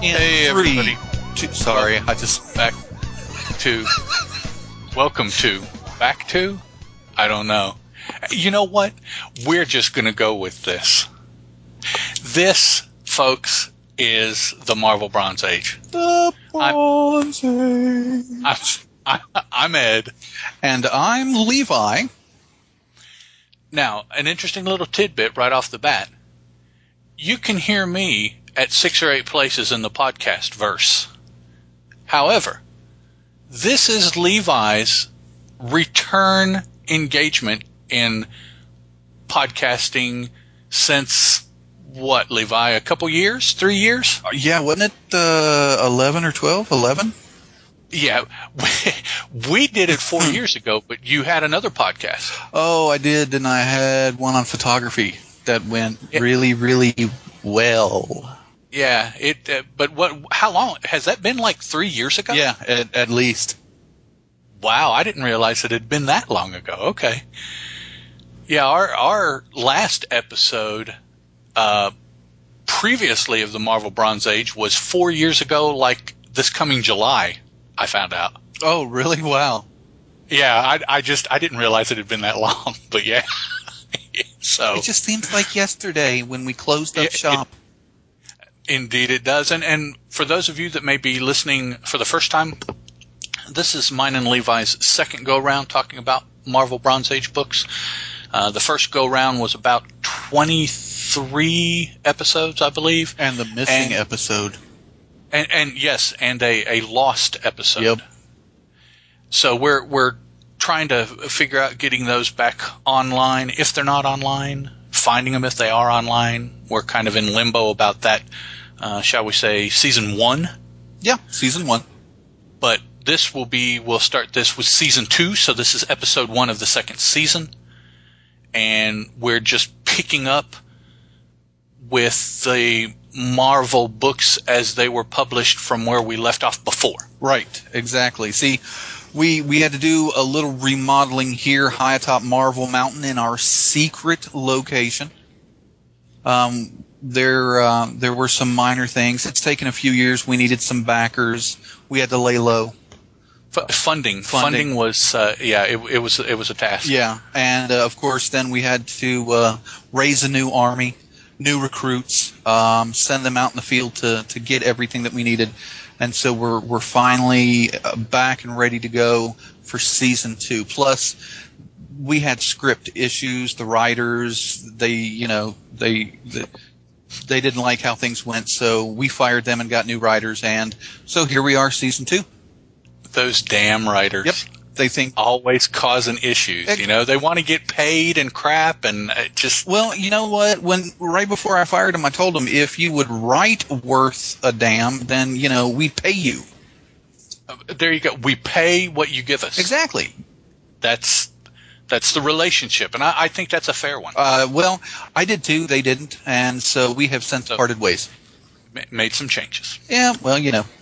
In Hey, three, everybody. two, sorry, I just Back to. Welcome to. Back to? I don't know. You know what? We're just going to go with this. This, folks, is the Marvel Bronze Age. the Bronze Age. I'm Ed. And I'm Levi. Now, an interesting little tidbit right off the bat. You can hear me at 6 or 8 places in the podcast verse. However, this is Levi's return engagement in podcasting since, what, Levi? A couple years? 3 years? Yeah, wasn't it 11 or 12? 11? Yeah, we did it 4 years ago, but you had another podcast. Oh, I did, and I had one on photography that went really, really well. Yeah, but how long? Has that been like 3 years ago? Yeah, at least. Wow, I didn't realize it had been that long ago. Okay. Yeah, our last episode previously of the Marvel Bronze Age was 4 years ago, like this coming July, I found out. Oh, really? Wow. Yeah, I didn't realize it had been that long, but yeah. So It just seems like yesterday when we closed up shop. Indeed it does. And for those of you that may be listening for the first time, this is mine and Levi's second go-round talking about Marvel Bronze Age books. The first go-round was about 23 episodes, I believe. And the missing episode. And yes, and a lost episode. Yep. So we're trying to figure out getting those back online. If they're not online, finding them if they are online. We're kind of in limbo about that, shall we say, season 1. Yeah, season 1. But we'll start this with season 2, so this is episode 1 of the second season. And we're just picking up with the Marvel books as they were published from where we left off before. Right, exactly. See, we had to do a little remodeling here high atop Marvel Mountain in our secret location. There were some minor things. It's taken a few years. We needed some backers. We had to lay low. Funding was it was a task. Yeah, and of course then we had to raise a new army, new recruits, send them out in the field to get everything that we needed, and so we're finally back and ready to go for season 2. Plus, we had script issues. The writers they didn't like how things went, so we fired them and got new writers, and so here we are, season 2. Those damn writers. Yep. They think always causing issues. They want to get paid and crap, and just. Well, you know what? Right before I fired them, I told them if you would write worth a damn, then we'd pay you. There you go. We pay what you give us. Exactly. That's the relationship, and I think that's a fair one. Well, I did too. They didn't, and so we have since parted ways. Made some changes. Yeah. Well,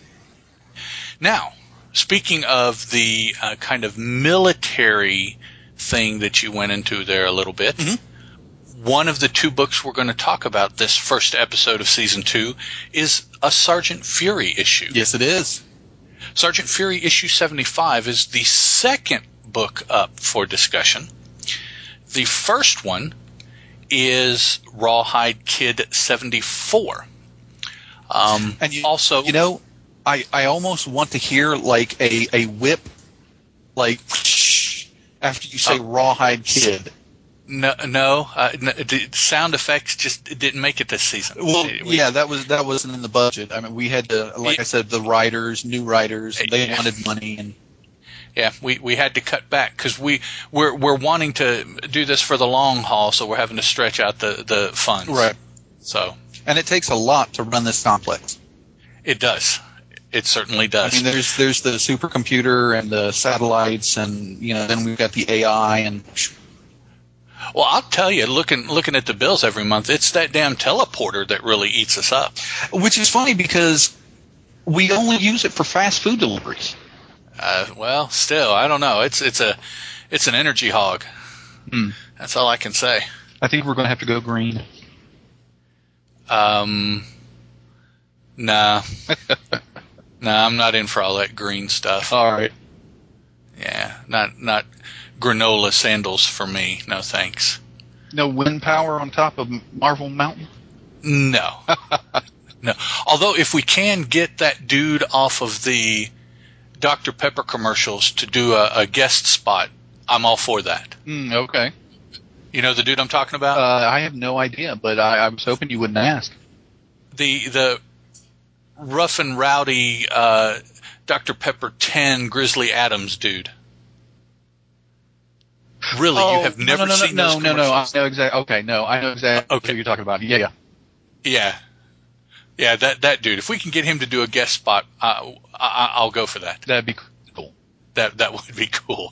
Now, speaking of the kind of military thing that you went into there a little bit, one of the 2 books we're going to talk about this first episode of Season 2 is a Sergeant Fury issue. Yes, it is. Sergeant Fury issue 75 is the second book up for discussion. The first one is Rawhide Kid 74. And also... I almost want to hear like a whip, like after you say Rawhide Kid. No, the sound effects just didn't make it this season. Well, yeah, that wasn't in the budget. I mean, we had to, like I said, the writers, new writers, they wanted money, and yeah, we had to cut back because we're wanting to do this for the long haul, so we're having to stretch out the funds. Right. So, and it takes a lot to run this complex. It does. It certainly does. I mean, there's the supercomputer and the satellites, and then we've got the AI and. Well, I'll tell you, looking at the bills every month, it's that damn teleporter that really eats us up. Which is funny because we only use it for fast food deliveries. Well, still, I don't know. It's an energy hog. That's all I can say. I think we're going to have to go green. Nah. Nah, I'm not in for all that green stuff. All right. Yeah, not granola sandals for me. No thanks. No wind power on top of Marvel Mountain? No. No. Although if we can get that dude off of the Dr. Pepper commercials to do a guest spot, I'm all for that. Okay. You know the dude I'm talking about? I have no idea, but I was hoping you wouldn't ask. The rough and rowdy Dr. Pepper 10 Grizzly Adams dude. Really, you have never seen those commercials? I know exactly. Okay, no, I know exactly what you're talking about. Yeah. Yeah, that dude. If we can get him to do a guest spot, I'll go for that. That'd be cool. That would be cool.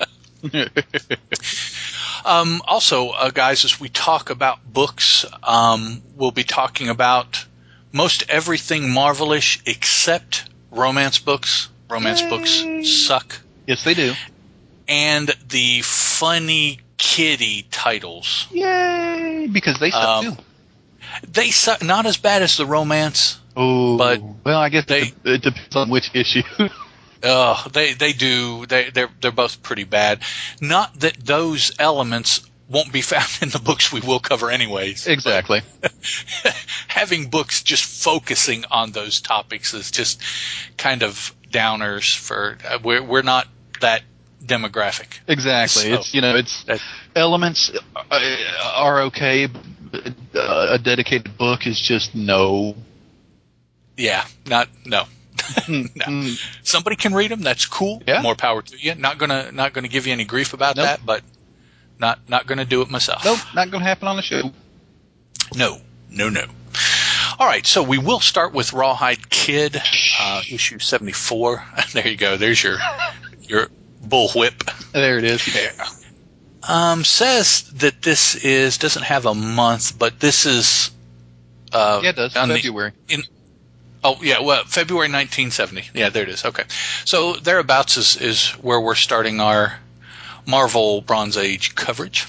Also, guys, as we talk about books, we'll be talking about most everything Marvelish except romance books. Romance books suck. Yes, they do. And the funny kiddie titles. Yay! Because they suck too. They suck. Not as bad as the romance. Oh, but well, I guess it depends on which issue. They do. They're both pretty bad. Not that those elements won't be found in the books we will cover anyways. Exactly. Having books just focusing on those topics is just kind of downers for we're not that demographic. Exactly. So, elements are okay. But, a dedicated book is just no. Yeah, no. No. Somebody can read them. That's cool. Yeah. More power to you. Not gonna give you any grief about that, but not gonna do it myself. Nope, not gonna happen on the show. No. All right, so we will start with Rawhide Kid, issue 74. There you go. There's your bullwhip. There it is. Yeah. Says that this doesn't have a month, but this is. Yeah, it does. February. February 1970. Yeah, there it is. Okay. So thereabouts is where we're starting our Marvel Bronze Age coverage.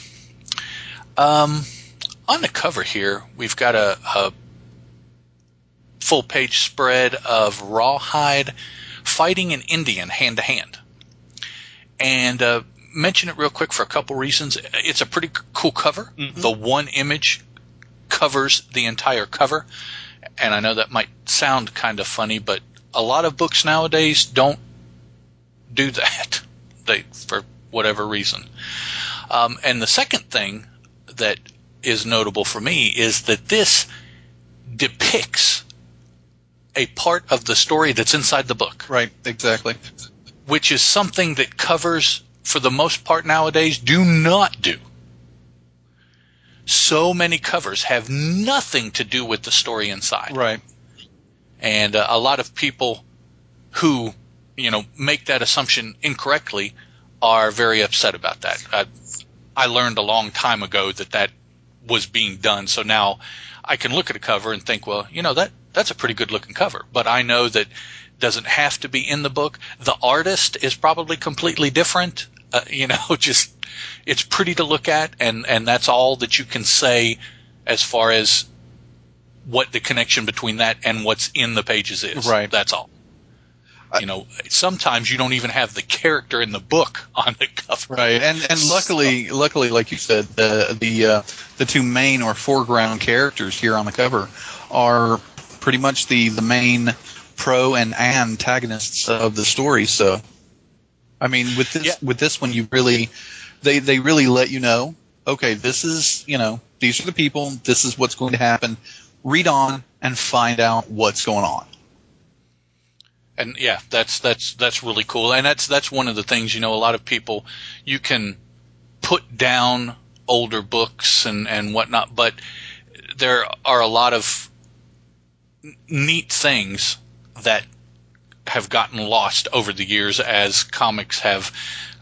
On the cover here, we've got a full page spread of Rawhide fighting an Indian hand to hand. And mention it real quick for a couple reasons. It's a pretty cool cover. Mm-hmm. The one image covers the entire cover. And I know that might sound kind of funny, but a lot of books nowadays don't do that. For whatever reason. And the second thing that is notable for me is that this depicts a part of the story that's inside the book. Right, exactly. Which is something that covers, for the most part nowadays, do not do. So many covers have nothing to do with the story inside. Right. And a lot of people who, make that assumption incorrectly are very upset about that. I learned a long time ago that was being done. So now I can look at a cover and think, well, that's a pretty good looking cover. But I know that doesn't have to be in the book. The artist is probably completely different. Just it's pretty to look at, and that's all that you can say as far as what the connection between that and what's in the pages is. Right. That's all. Sometimes you don't even have the character in the book on the cover. Right, and luckily, like you said, the two main or foreground characters here on the cover are pretty much the main pro and antagonists of the story. So, I mean, with this one, you really they really let you know. Okay, this is these are the people. This is what's going to happen. Read on and find out what's going on. And yeah, that's really cool. And that's one of the things, a lot of people, you can put down older books and whatnot, but there are a lot of neat things that have gotten lost over the years as comics have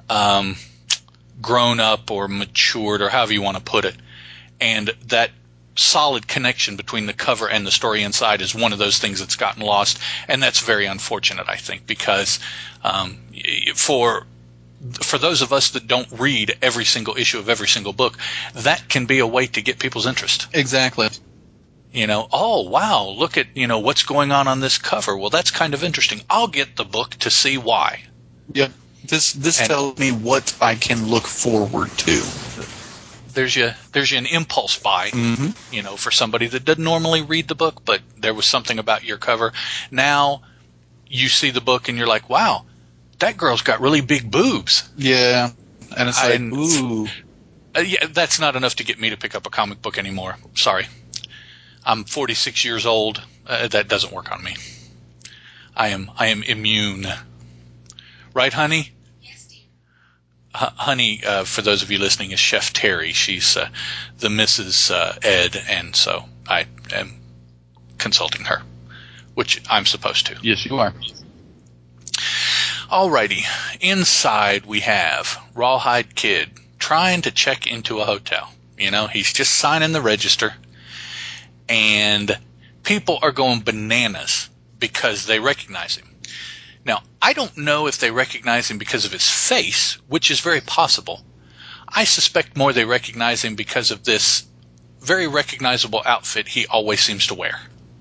grown up or matured, or however you want to put it. And that solid connection between the cover and the story inside is one of those things that's gotten lost, and that's very unfortunate, I think, because for those of us that don't read every single issue of every single book, that can be a way to get people's interest. Exactly. Oh, wow, look at, what's going on this cover. Well, that's kind of interesting. I'll get the book to see why. Yeah. This tells me what I can look forward to. There's you an impulse buy, for somebody that doesn't normally read the book, but there was something about your cover. Now you see the book and you're like, wow, that girl's got really big boobs. Yeah. And it's like, ooh. Yeah, that's not enough to get me to pick up a comic book anymore. Sorry. I'm 46 years old. That doesn't work on me. I am immune. Right, honey? Yes, dear. Honey, for those of you listening, is Chef Terry. She's the Mrs. Ed, and so I am consulting her, which I'm supposed to. Yes, you are. Alrighty. Inside we have Rawhide Kid trying to check into a hotel. He's just signing the register, and people are going bananas because they recognize him. Now, I don't know if they recognize him because of his face, which is very possible. I suspect more they recognize him because of this very recognizable outfit he always seems to wear.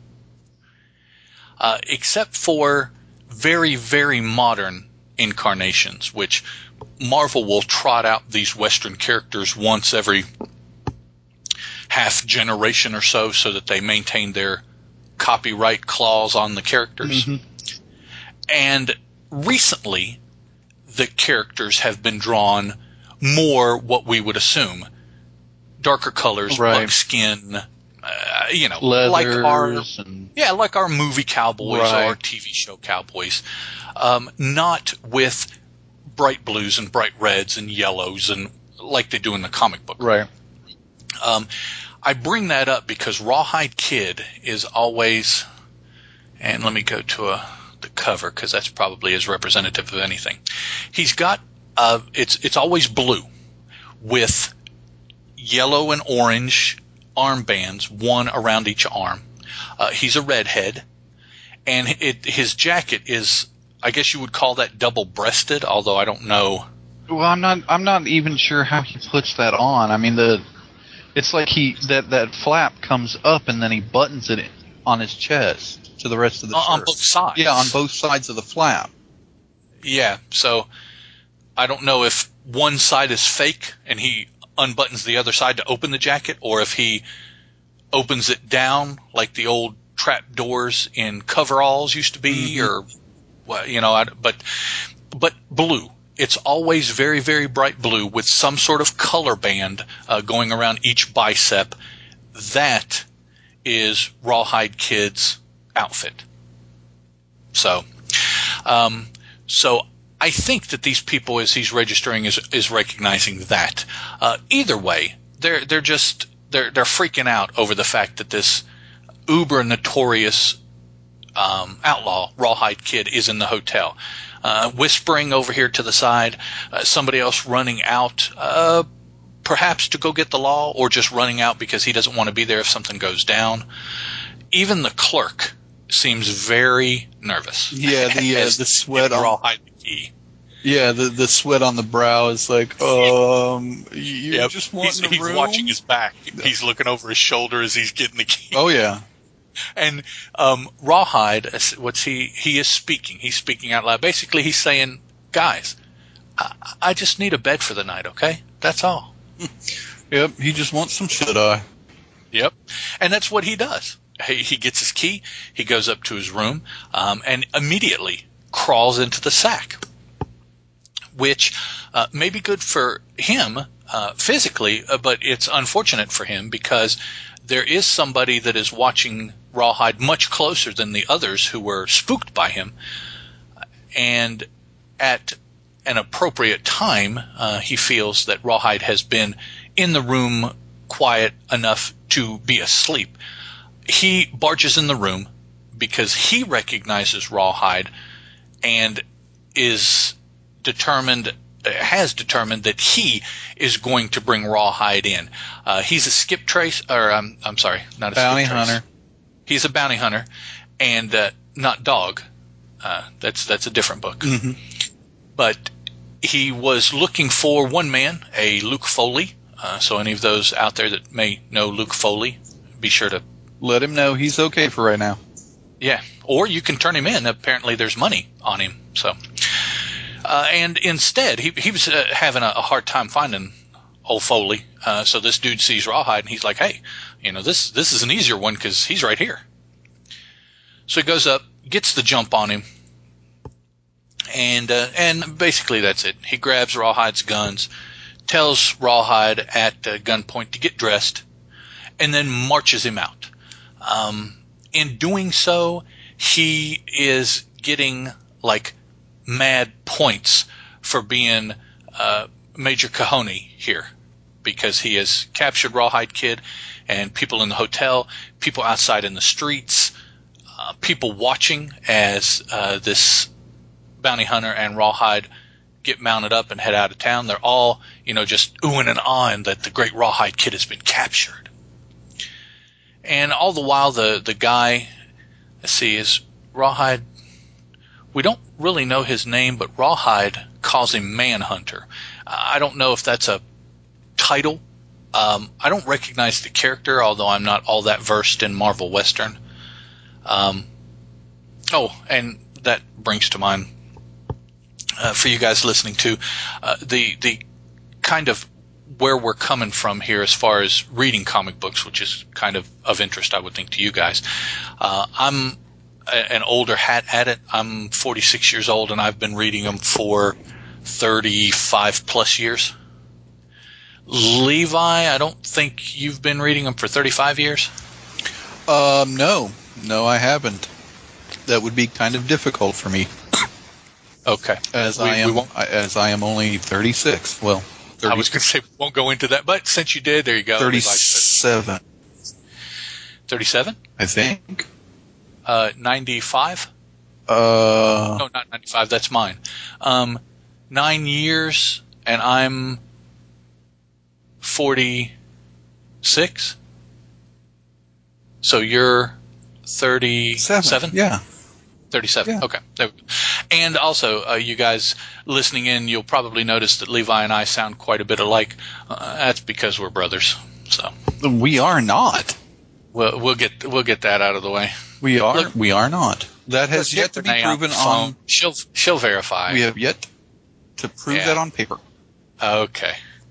Except for very, very modern incarnations, which Marvel will trot out these Western characters once every half generation or so that they maintain their copyright clause on the characters. Mm-hmm. And recently, the characters have been drawn more what we would assume. Darker colors, right. buckskin, leathers, like our movie cowboys right. or our TV show cowboys. Not with bright blues and bright reds and yellows and like they do in the comic book. Right. I bring that up because Rawhide Kid is always, and let me go to the cover because that's probably as representative of anything. He's got it's always blue with yellow and orange armbands, one around each arm. He's a redhead, and his jacket is, I guess you would call that double-breasted, although I don't know. Well, I'm not even sure how he puts that on. I mean, it's like that flap comes up and then he buttons it on his chest to the rest of the shirt. On both sides. Yeah, on both sides of the flap. Yeah, so I don't know if one side is fake and he unbuttons the other side to open the jacket, or if he opens it down like the old trap doors in coveralls used to be, or but blue. It's always very, very bright blue with some sort of color band going around each bicep. That is Rawhide Kid's outfit. So I think that these people, as he's registering, is recognizing that. Either way, they're freaking out over the fact that this uber notorious outlaw Rawhide Kid is in the hotel, whispering over here to the side. Somebody else running out, perhaps to go get the law, or just running out because he doesn't want to be there if something goes down. Even the clerk seems very nervous. Yeah, the sweat on Rawhide Key. Yeah, the sweat on the brow is like, you just want the room? He's watching his back. He's looking over his shoulder as he's getting the key. Oh yeah. And Rawhide, he is speaking. He's speaking out loud. Basically, he's saying, guys, I just need a bed for the night, okay? That's all. Yep, he just wants some shut-eye. Yep, and that's what he does. He gets his key, he goes up to his room, and immediately crawls into the sack, which may be good for him physically, but it's unfortunate for him because there is somebody that is watching Rawhide much closer than the others who were spooked by him, and at an appropriate time, he feels that Rawhide has been in the room quiet enough to be asleep. He barges in the room because he recognizes Rawhide and has determined that he is going to bring Rawhide in. He's a skip trace, or I'm sorry, not a bounty skip trace. hunter. He's a bounty hunter, and not dog. That's a different book. Mm-hmm. But he was looking for one man, a Luke Foley. So any of those out there that may know Luke Foley, be sure to Let him know he's okay for right now. Yeah, or you can turn him in. Apparently, there's money on him. So, and instead, he was having a hard time finding old Foley. So this dude sees Rawhide, and he's like, "Hey, this is an easier one because he's right here." So he goes up, gets the jump on him, and basically that's it. He grabs Rawhide's guns, tells Rawhide at gunpoint to get dressed, and then marches him out. In doing so, he is getting like mad points for being Major Kahone here, because he has captured Rawhide Kid and people in the hotel, people outside in the streets, people watching as this bounty hunter and Rawhide get mounted up and head out of town. They're all, just oohing and ahhing that the great Rawhide Kid has been captured. And all the while, the guy, let's see, is Rawhide. We don't really know his name, but Rawhide calls him Manhunter. I don't know if that's a title. I don't recognize the character, although I'm not all that versed in Marvel Western. And that brings to mind, for you guys listening to, the kind of where we're coming from here as far as reading comic books, which is kind of interest, I would think, to you guys. I'm an older hat at it. I'm 46 years old, and I've been reading them for 35 plus years. Levi, I don't think you've been reading them for 35 years. No, I haven't. That would be kind of difficult for me. Okay, as I am only 36. Well, 30, I was going to say we won't go into that, but since you did, there you go. 37. 37? I think. 95? No, not 95. That's mine. 9 years, and I'm 46. So you're 37? Yeah. 37. Yeah. Okay. There we go. And also, you guys listening in, you'll probably notice that Levi and I sound quite a bit alike. That's because we're brothers. So we are not. We'll get that out of the way. We are not. That has yet to be proven on. She'll verify. We have yet to prove that on paper. Okay.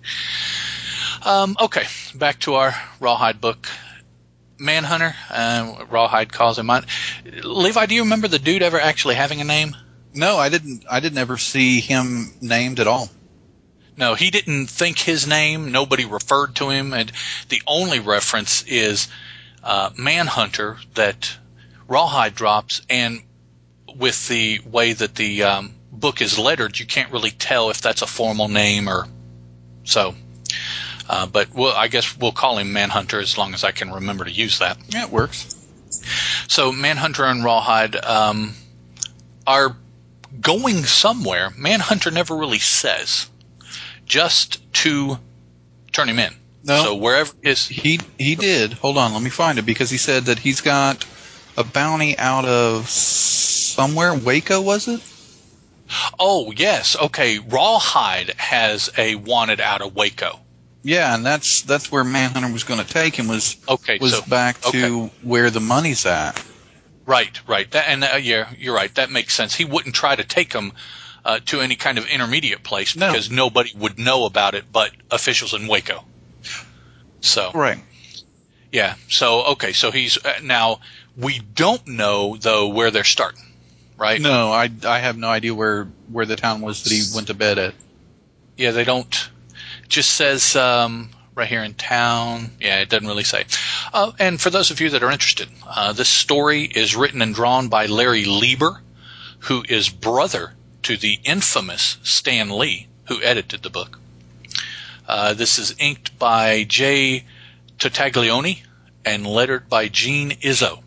Okay. Back to our Rawhide book. Manhunter, Rawhide calls him out. Levi, do you remember the dude ever actually having a name? No, I didn't ever see him named at all. No, he didn't think his name. Nobody referred to him, and the only reference is Manhunter that Rawhide drops. And with the way that the book is lettered, you can't really tell if that's a formal name or so. But I guess we'll call him Manhunter as long as I can remember to use that. Yeah, it works. So Manhunter and Rawhide are going somewhere. Manhunter never really says, just to turn him in. No. So wherever he did. Hold on, let me find it, because he said that he's got a bounty out of somewhere. Waco, was it? Oh, yes. Okay. Rawhide has a wanted out of Waco. Yeah, and that's where Manhunter was going to take him, was back to where the money's at. Right. Yeah, you're right. That makes sense. He wouldn't try to take him to any kind of intermediate place because nobody would know about it but officials in Waco. So right. Yeah. So he's now we don't know though where they're starting. Right. No, I have no idea where the town was that he went to bed at. Yeah, they don't. Just says right here in town. Yeah, it doesn't really say. And for those of you that are interested, this story is written and drawn by Larry Lieber, who is brother to the infamous Stan Lee, who edited the book. This is inked by Jay Totaglione and lettered by Gene Izzo.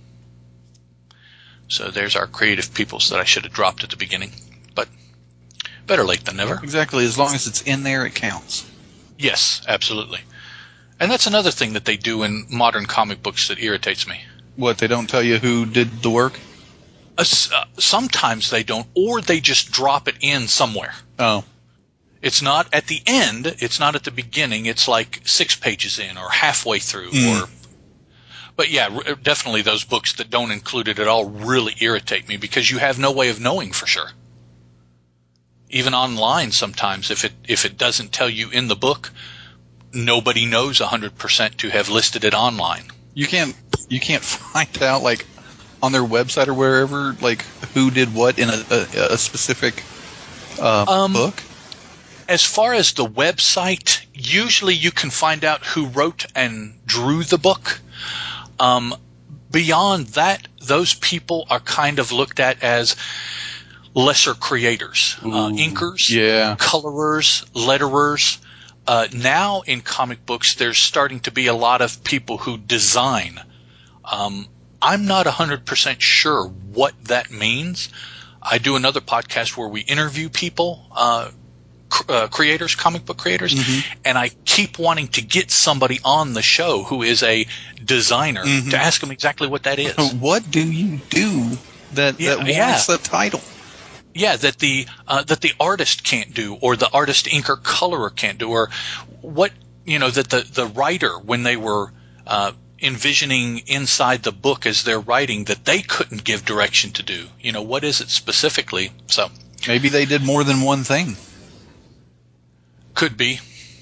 So there's our creative peoples that I should have dropped at the beginning. But better late than never. Exactly. As long as it's in there, it counts. Yes, absolutely. And that's another thing that they do in modern comic books that irritates me. What, they don't tell you who did the work? Sometimes they don't, or they just drop it in somewhere. Oh. It's not at the end. It's not at the beginning. It's like 6 pages in or halfway through. But yeah, definitely those books that don't include it at all really irritate me because you have no way of knowing for sure. Even online sometimes, if it doesn't tell you in the book, nobody knows 100% to have listed it online. You can't find out, like, on their website or wherever, like, who did what in a specific book? As far as the website, usually you can find out who wrote and drew the book. Beyond that, those people are kind of looked at as lesser creators, inkers, colorers, letterers. Now in comic books, there's starting to be a lot of people who design. I'm not 100% sure what that means. I do another podcast where we interview people, creators, comic book creators, and I keep wanting to get somebody on the show who is a designer to ask them exactly what that is. What do you do that warrants the title? Yeah, that the artist can't do, or the artist, inker, colorer can't do, or what, that the writer, when they were envisioning inside the book as they're writing, that they couldn't give direction to do. What is it specifically? So maybe they did more than one thing. Could be.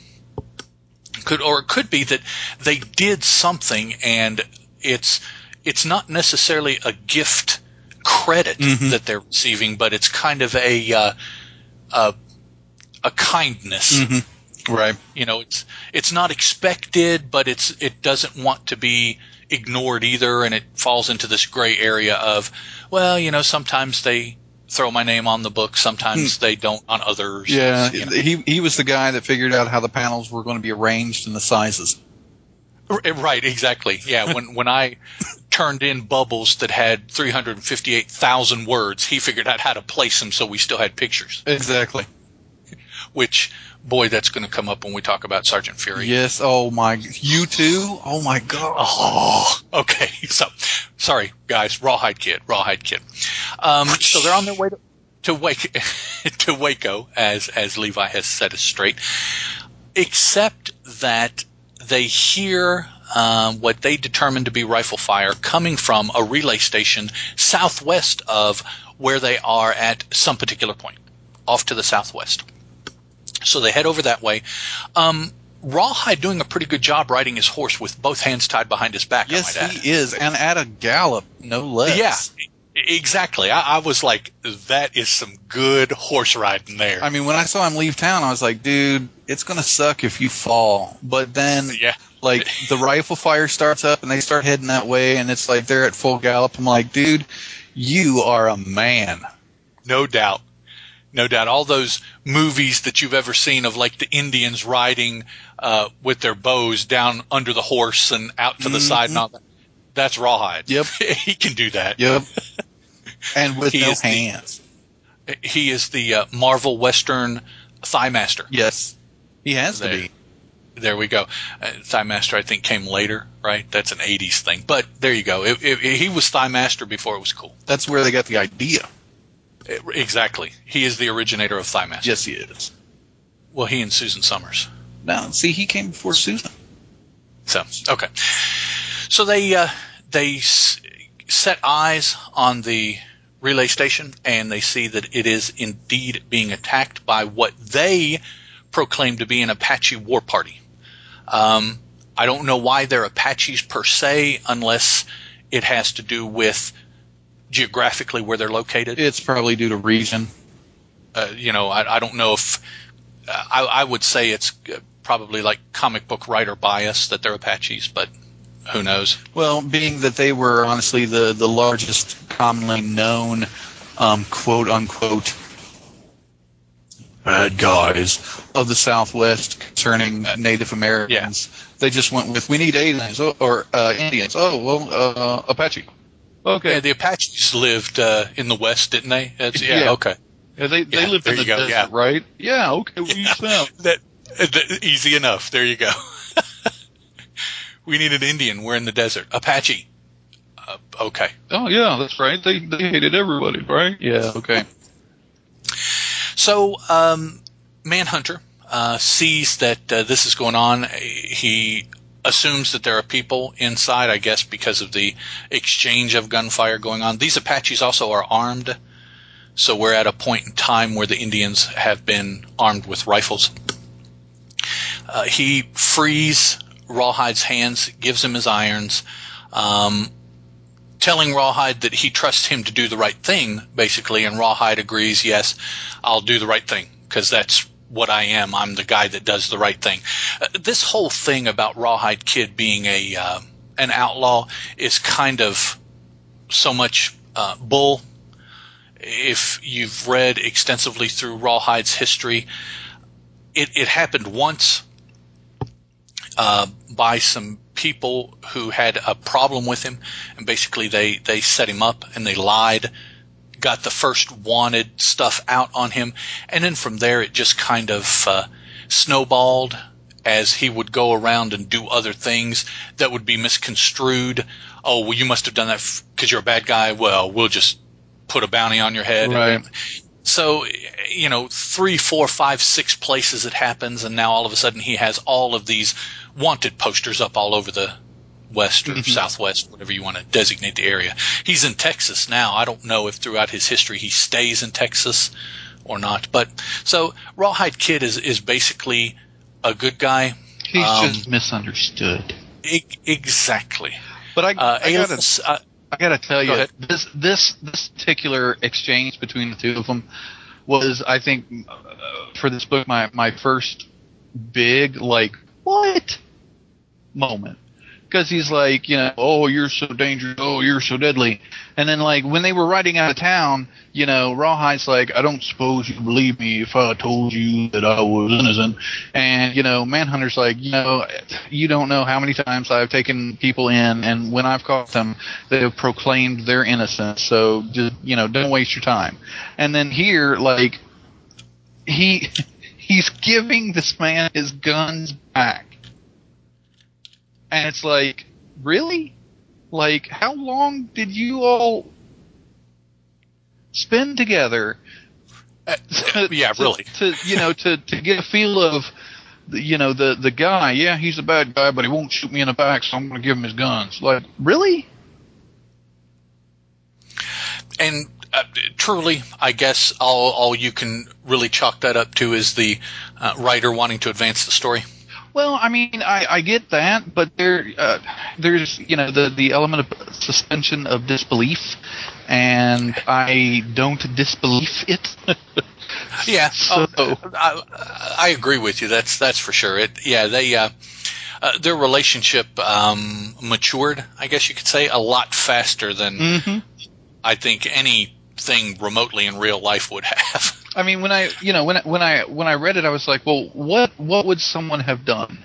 It could be that they did something and it's not necessarily a gift credit that they're receiving, but it's kind of a kindness. Right. It's not expected, but it doesn't want to be ignored either, and it falls into this gray area of, well, sometimes they throw my name on the book, sometimes they don't on others. Yeah, he was the guy that figured out how the panels were going to be arranged and the sizes. Right, exactly. Yeah, when I turned in bubbles that had 358,000 words, he figured out how to place them so we still had pictures. Exactly. Which, boy, that's going to come up when we talk about Sergeant Fury. Yes, you too? Oh my God. Oh, okay. So, sorry, guys, Rawhide Kid. So they're on their way to Waco, as Levi has set us straight, except that they hear what they determine to be rifle fire coming from a relay station southwest of where they are at some particular point, off to the southwest. So they head over that way. Rawhide doing a pretty good job riding his horse with both hands tied behind his back. Yes, he is, and at a gallop, no less. Yeah, exactly. I was like, that is some good horse riding there. I mean, when I saw him leave town, I was like, dude, it's going to suck if you fall. But then, the rifle fire starts up, and they start heading that way, and it's like they're at full gallop. I'm like, dude, you are a man. No doubt. No doubt. All those movies that you've ever seen of like the Indians riding with their bows down under the horse and out to the side and all that. That's Rawhide. Yep. He can do that. Yep. And with no hands. He is the Marvel Western Thigh Master. Yes. He has to be. There we go. Thigh Master, I think, came later, right? That's an 80s thing. But there you go. He was Thigh Master before it was cool. That's where they got the idea. Exactly. He is the originator of Thigh Master. Yes, he is. Well, he and Susan Summers. No, see, he came before Susan. So, okay. So they set eyes on the relay station, and they see that it is indeed being attacked by what they proclaim to be an Apache war party. I don't know why they're Apaches per se, unless it has to do with geographically where they're located. It's probably due to region. I don't know if I would say it's probably like comic book writer bias that they're Apaches, but who knows? Well, being that they were honestly the largest commonly known quote unquote bad guys of the Southwest concerning Native Americans, they just went with, we need aliens or Indians. Oh, well, Apache. Okay. Yeah, the Apaches lived in the West, didn't they? Okay. Yeah, they lived in the desert, right? Yeah, okay. We use them. that easy enough. There you go. We need an Indian. We're in the desert. Apache. Okay. Oh, yeah, that's right. They hated everybody, right? Yeah, okay. So, Manhunter sees that this is going on. He assumes that there are people inside, I guess, because of the exchange of gunfire going on. These Apaches also are armed, so we're at a point in time where the Indians have been armed with rifles. He frees Rawhide's hands, gives him his irons, telling Rawhide that he trusts him to do the right thing, basically, and Rawhide agrees, yes, I'll do the right thing, because that's what I am. I'm the guy that does the right thing. This whole thing about Rawhide Kid being an outlaw is kind of so much bull. If you've read extensively through Rawhide's history, it happened once by some people who had a problem with him, and basically they set him up and they lied, got the first wanted stuff out on him, and then from there it just kind of snowballed as he would go around and do other things that would be misconstrued. Oh, well, you must have done that because you're a bad guy. Well, we'll just put a bounty on your head. Right. So, 3, 4, 5, 6 places it happens, and now all of a sudden he has all of these wanted posters up all over the west or southwest, whatever you want to designate the area. He's in Texas now. I don't know if throughout his history he stays in Texas or not. But so Rawhide Kid is basically a good guy. He's just misunderstood. Exactly. But I gotta tell you, ahead. this particular exchange between the two of them was, I think, for this book, my first big, what moment. Because he's like, oh, you're so dangerous, oh, you're so deadly. And then, when they were riding out of town, Rawhide's like, I don't suppose you believe me if I told you that I was innocent. And, Manhunter's like, you don't know how many times I've taken people in, and when I've caught them, they have proclaimed their innocence. So, just, don't waste your time. And then here, he's giving this man his guns back. And it's like, really? How long did you all spend together? Yeah, really. To get a feel of, the guy. Yeah, he's a bad guy, but he won't shoot me in the back, so I'm going to give him his guns. Really? And truly, I guess all you can really chalk that up to is the writer wanting to advance the story. Well, I mean, I get that, but there's the element of suspension of disbelief, and I don't disbelieve it. Yeah, so I agree with you. That's for sure. Their relationship matured, I guess you could say, a lot faster than I think anything remotely in real life would have. I mean, when I read it, I was like, well, what would someone have done?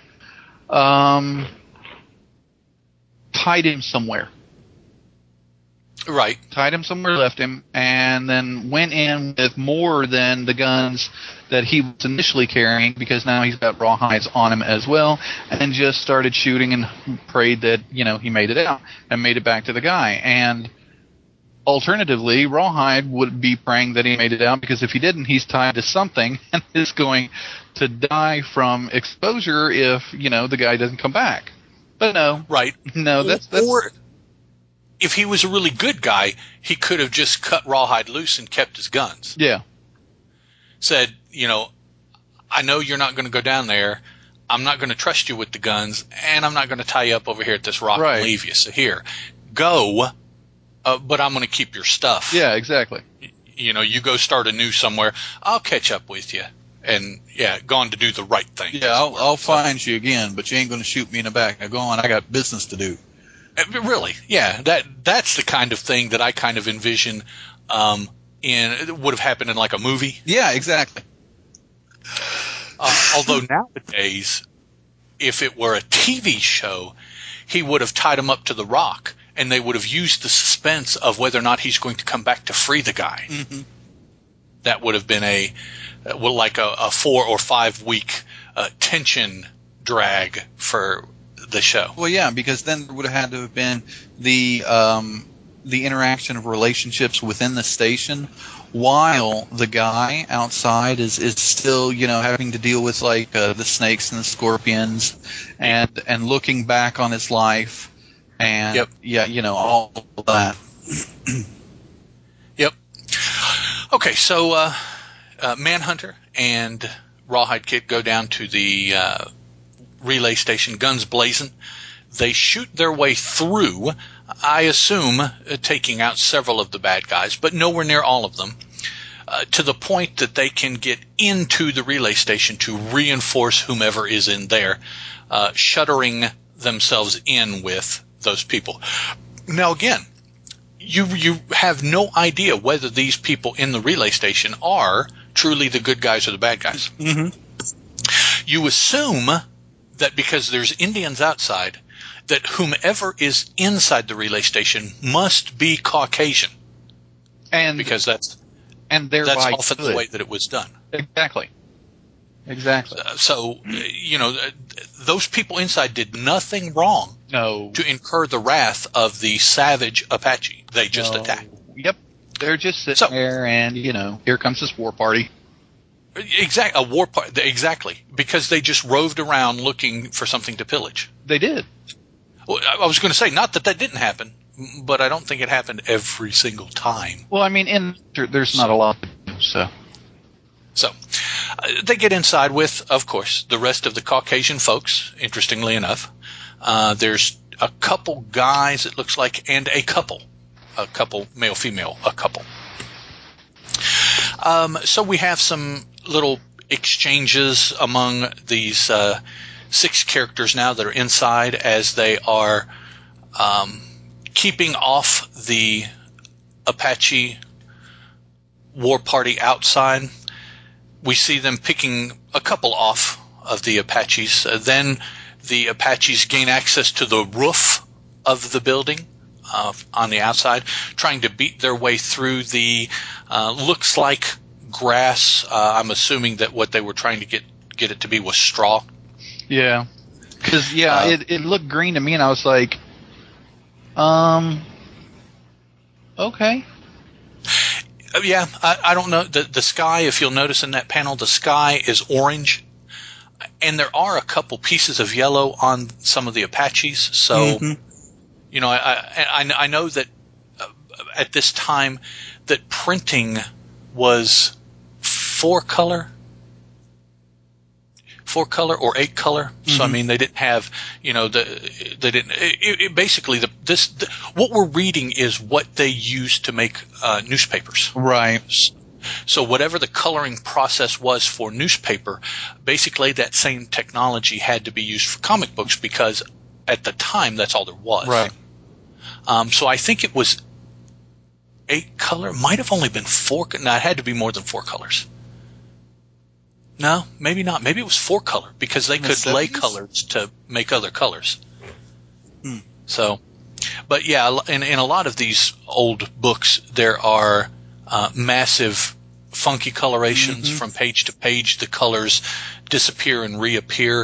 Tied him somewhere. Right. Tied him somewhere, left him, and then went in with more than the guns that he was initially carrying, because now he's got Rawhides on him as well, and just started shooting and prayed that, he made it out and made it back to the guy. And alternatively, Rawhide would be praying that he made it out, because if he didn't, he's tied to something and is going to die from exposure if, the guy doesn't come back. But no. Right. No, that's Or if he was a really good guy, he could have just cut Rawhide loose and kept his guns. Yeah. Said, I know you're not going to go down there. I'm not going to trust you with the guns, and I'm not going to tie you up over here at this rock and leave you. So here, go. But I'm going to keep your stuff. Yeah, exactly. You go start anew somewhere. I'll catch up with you. And, gone to do the right thing. Yeah, I'll find you again, but you ain't going to shoot me in the back. Now go on, I got business to do. Really, yeah. That's the kind of thing that I kind of envision it would have happened in like a movie. Yeah, exactly. Although nowadays, if it were a TV show, he would have tied him up to the rock, and they would have used the suspense of whether or not he's going to come back to free the guy. Mm-hmm. That would have been a 4 or 5 week tension drag for the show. Well, yeah, because then there would have had to have been the the interaction of relationships within the station, while the guy outside is still, having to deal with like the snakes and the scorpions, and looking back on his life, and all that. Yep. Okay, so Manhunter and Rawhide Kid go down to the relay station, guns blazing. They shoot their way through, I assume, taking out several of the bad guys, but nowhere near all of them, to the point that they can get into the relay station to reinforce whomever is in there, shuttering themselves in with those people. Now, again, you have no idea whether these people in the relay station are truly the good guys or the bad guys. Mm-hmm. You assume that because there's Indians outside, that whomever is inside the relay station must be Caucasian, and because that's thereby often the way that it was done. Exactly. So, those people inside did nothing wrong to incur the wrath of the savage Apache. They just attacked. Yep. They're just sitting there, and, here comes this war party. A war party. Exactly. Because they just roved around looking for something to pillage. They did. Well, I was going to say, not that didn't happen, but I don't think it happened every single time. Well, I mean, there's not a lot to do, so. So, they get inside with, of course, the rest of the Caucasian folks, interestingly enough. There's a couple guys, it looks like, and a couple, male, female, a couple. So we have some little exchanges among these 6 characters now that are inside, as they are keeping off the Apache war party outside. We see them picking a couple off of the Apaches. Then the Apaches gain access to the roof of the building on the outside, trying to beat their way through the looks like grass. I'm assuming that what they were trying to get it to be was straw. Yeah. Because, it looked green to me, and I was like, okay. Yeah, I don't know. The sky, if you'll notice in that panel, the sky is orange, and there are a couple pieces of yellow on some of the Apaches. So, I know that at this time that printing was 4-color or 8-color. Mm-hmm. So I mean, they didn't have, basically what we're reading is what they used to make newspapers. Right. So whatever the coloring process was for newspaper, basically that same technology had to be used for comic books, because at the time that's all there was. Right. So I think it was 8-color. Might have only been 4. No, it had to be more than 4 colors. No, maybe not. Maybe it was 4-color, because they could lay colors to make other colors. So, but yeah, in a lot of these old books, there are massive, funky colorations from page to page. The colors disappear and reappear.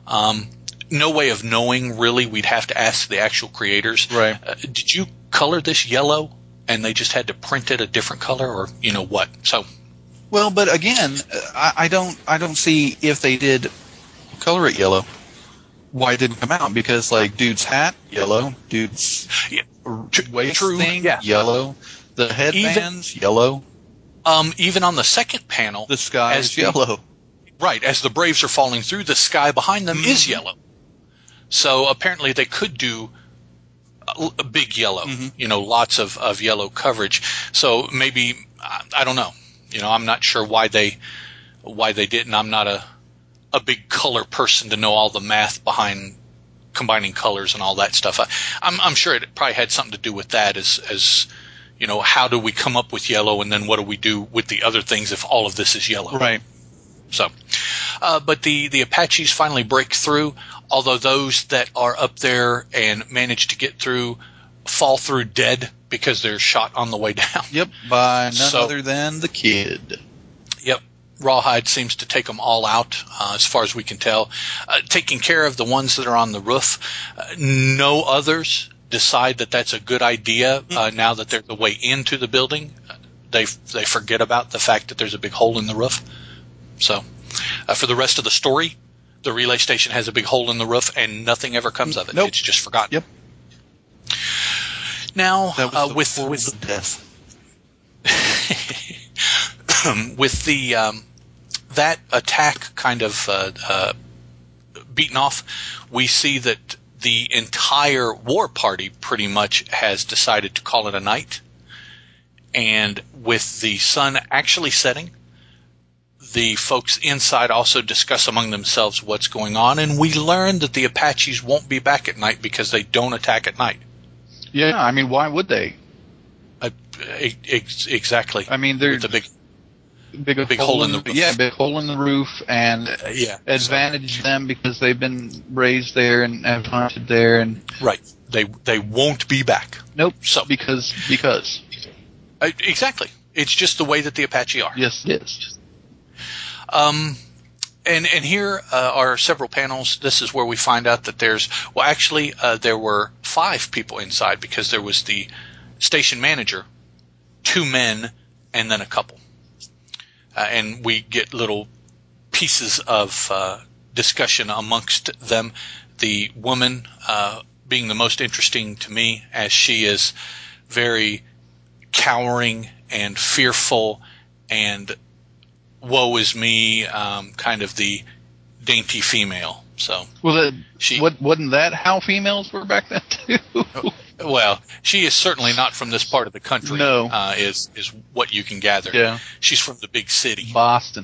No way of knowing, really. We'd have to ask the actual creators. Right. Did you color this yellow, and they just had to print it a different color, or what? So. Well, but again, I don't see, if they did color it yellow, why it didn't come out. Because, like, dude's hat, yellow. Dude's waist thing, yellow. The headbands, yellow. Even on the second panel, the sky is yellow. Right, as the Braves are falling through, the sky behind them is yellow. So apparently they could do a big yellow, lots of yellow coverage. So maybe, I don't know. I'm not sure why they didn't. I'm not a big color person to know all the math behind combining colors and all that stuff. I'm sure it probably had something to do with that, as how do we come up with yellow, and then what do we do with the other things if all of this is yellow? Right. So, but the Apaches finally break through, although those that are up there and manage to get through fall through dead because they're shot on the way down. Yep, by none other than the Kid. Yep. Rawhide seems to take them all out, as far as we can tell. Taking care of the ones that are on the roof. No others decide that that's a good idea now that there's a way into the building. They forget about the fact that there's a big hole in the roof. So for the rest of the story, the relay station has a big hole in the roof and nothing ever comes of it. Nope. It's just forgotten. Yep. Now, that was with death. with the that attack kind of beaten off, we see that the entire war party pretty much has decided to call it a night. And with the sun actually setting, the folks inside also discuss among themselves what's going on, and we learn that the Apaches won't be back at night because they don't attack at night. Yeah, I mean, why would they? Exactly. I mean, there's a big hole in the roof. Yeah, big hole in the roof, and advantage them because they've been raised there and have hunted there, and right. They won't be back. Nope. So because exactly. It's just the way that the Apache are. Yes, it is. And here are several panels. This is where we find out that there were 5 people inside because there was the station manager, 2 men, and then a couple. And we get little pieces of discussion amongst them. The woman being the most interesting to me, as she is very cowering and fearful and woe is me, kind of the dainty female. So, wasn't that how females were back then too? Well, she is certainly not from this part of the country. No, is what you can gather. Yeah, she's from the big city, Boston.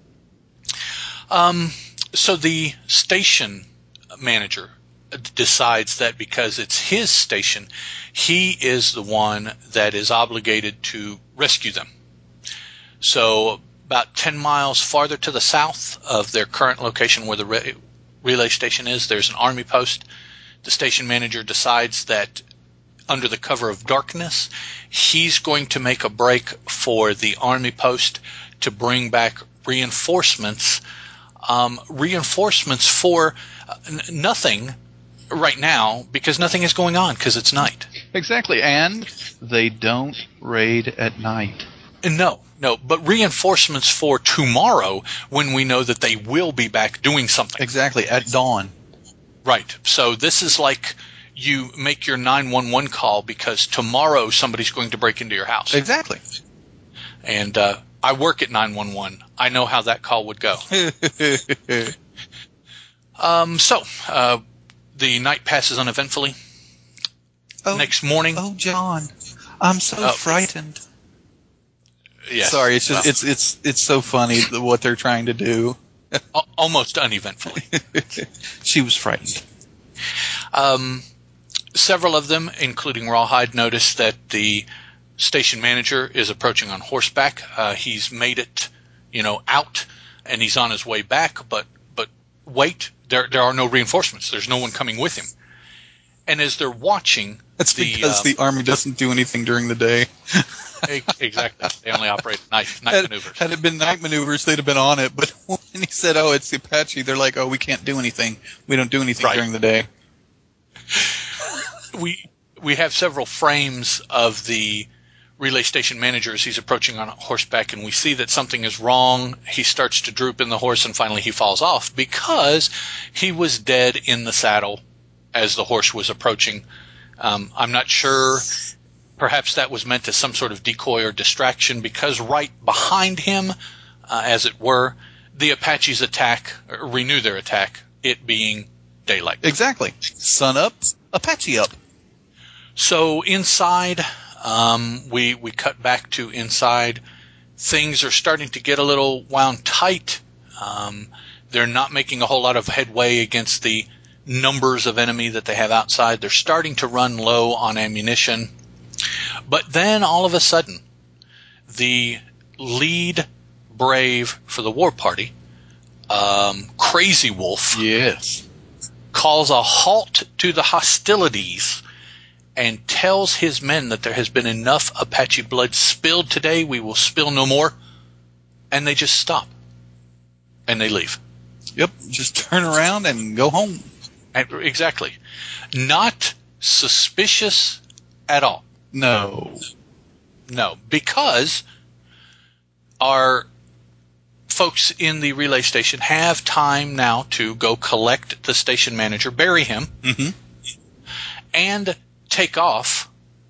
So the station manager decides that because it's his station, he is the one that is obligated to rescue them. So about 10 miles farther to the south of their current location where the relay station is, there's an army post. The station manager decides that under the cover of darkness, he's going to make a break for the army post to bring back reinforcements. Reinforcements for nothing right now because nothing is going on because it's night. Exactly, and they don't raid at night. No, but reinforcements for tomorrow when we know that they will be back doing something. Exactly, at dawn. Right. So this is like you make your 911 call because tomorrow somebody's going to break into your house. Exactly. And I work at 911. I know how that call would go. The night passes uneventfully. Next morning. Oh, John, I'm so frightened. Yes. Sorry, it's just it's so funny what they're trying to do. Almost uneventfully. She was frightened. Several of them, including Rawhide, notice that the station manager is approaching on horseback. He's made it, out, and he's on his way back. But wait, there are no reinforcements. There's no one coming with him. And as they're watching, that's because the army doesn't do anything during the day. Exactly. They only operate night maneuvers. Had it been night maneuvers, they'd have been on it. But when he said, "Oh, it's the Apache," they're like, "Oh, we can't do anything. We don't do anything during the day." We have several frames of the relay station manager as he's approaching on horseback, and we see that something is wrong. He starts to droop in the horse, and finally he falls off because he was dead in the saddle as the horse was approaching. I'm not sure. Perhaps that was meant as some sort of decoy or distraction because right behind him, as it were, the Apaches renew their attack, it being daylight. Exactly. Sun up, Apache up. So inside, we cut back to inside. Things are starting to get a little wound tight. They're not making a whole lot of headway against the numbers of enemy that they have outside. They're starting to run low on ammunition. But then all of a sudden, the lead brave for the war party, Crazy Wolf, yes, calls a halt to the hostilities and tells his men that there has been enough Apache blood spilled today. We will spill no more. And they just stop. And they leave. Yep, just turn around and go home. Exactly. Not suspicious at all. No. No, because our folks in the relay station have time now to go collect the station manager, bury him, and take off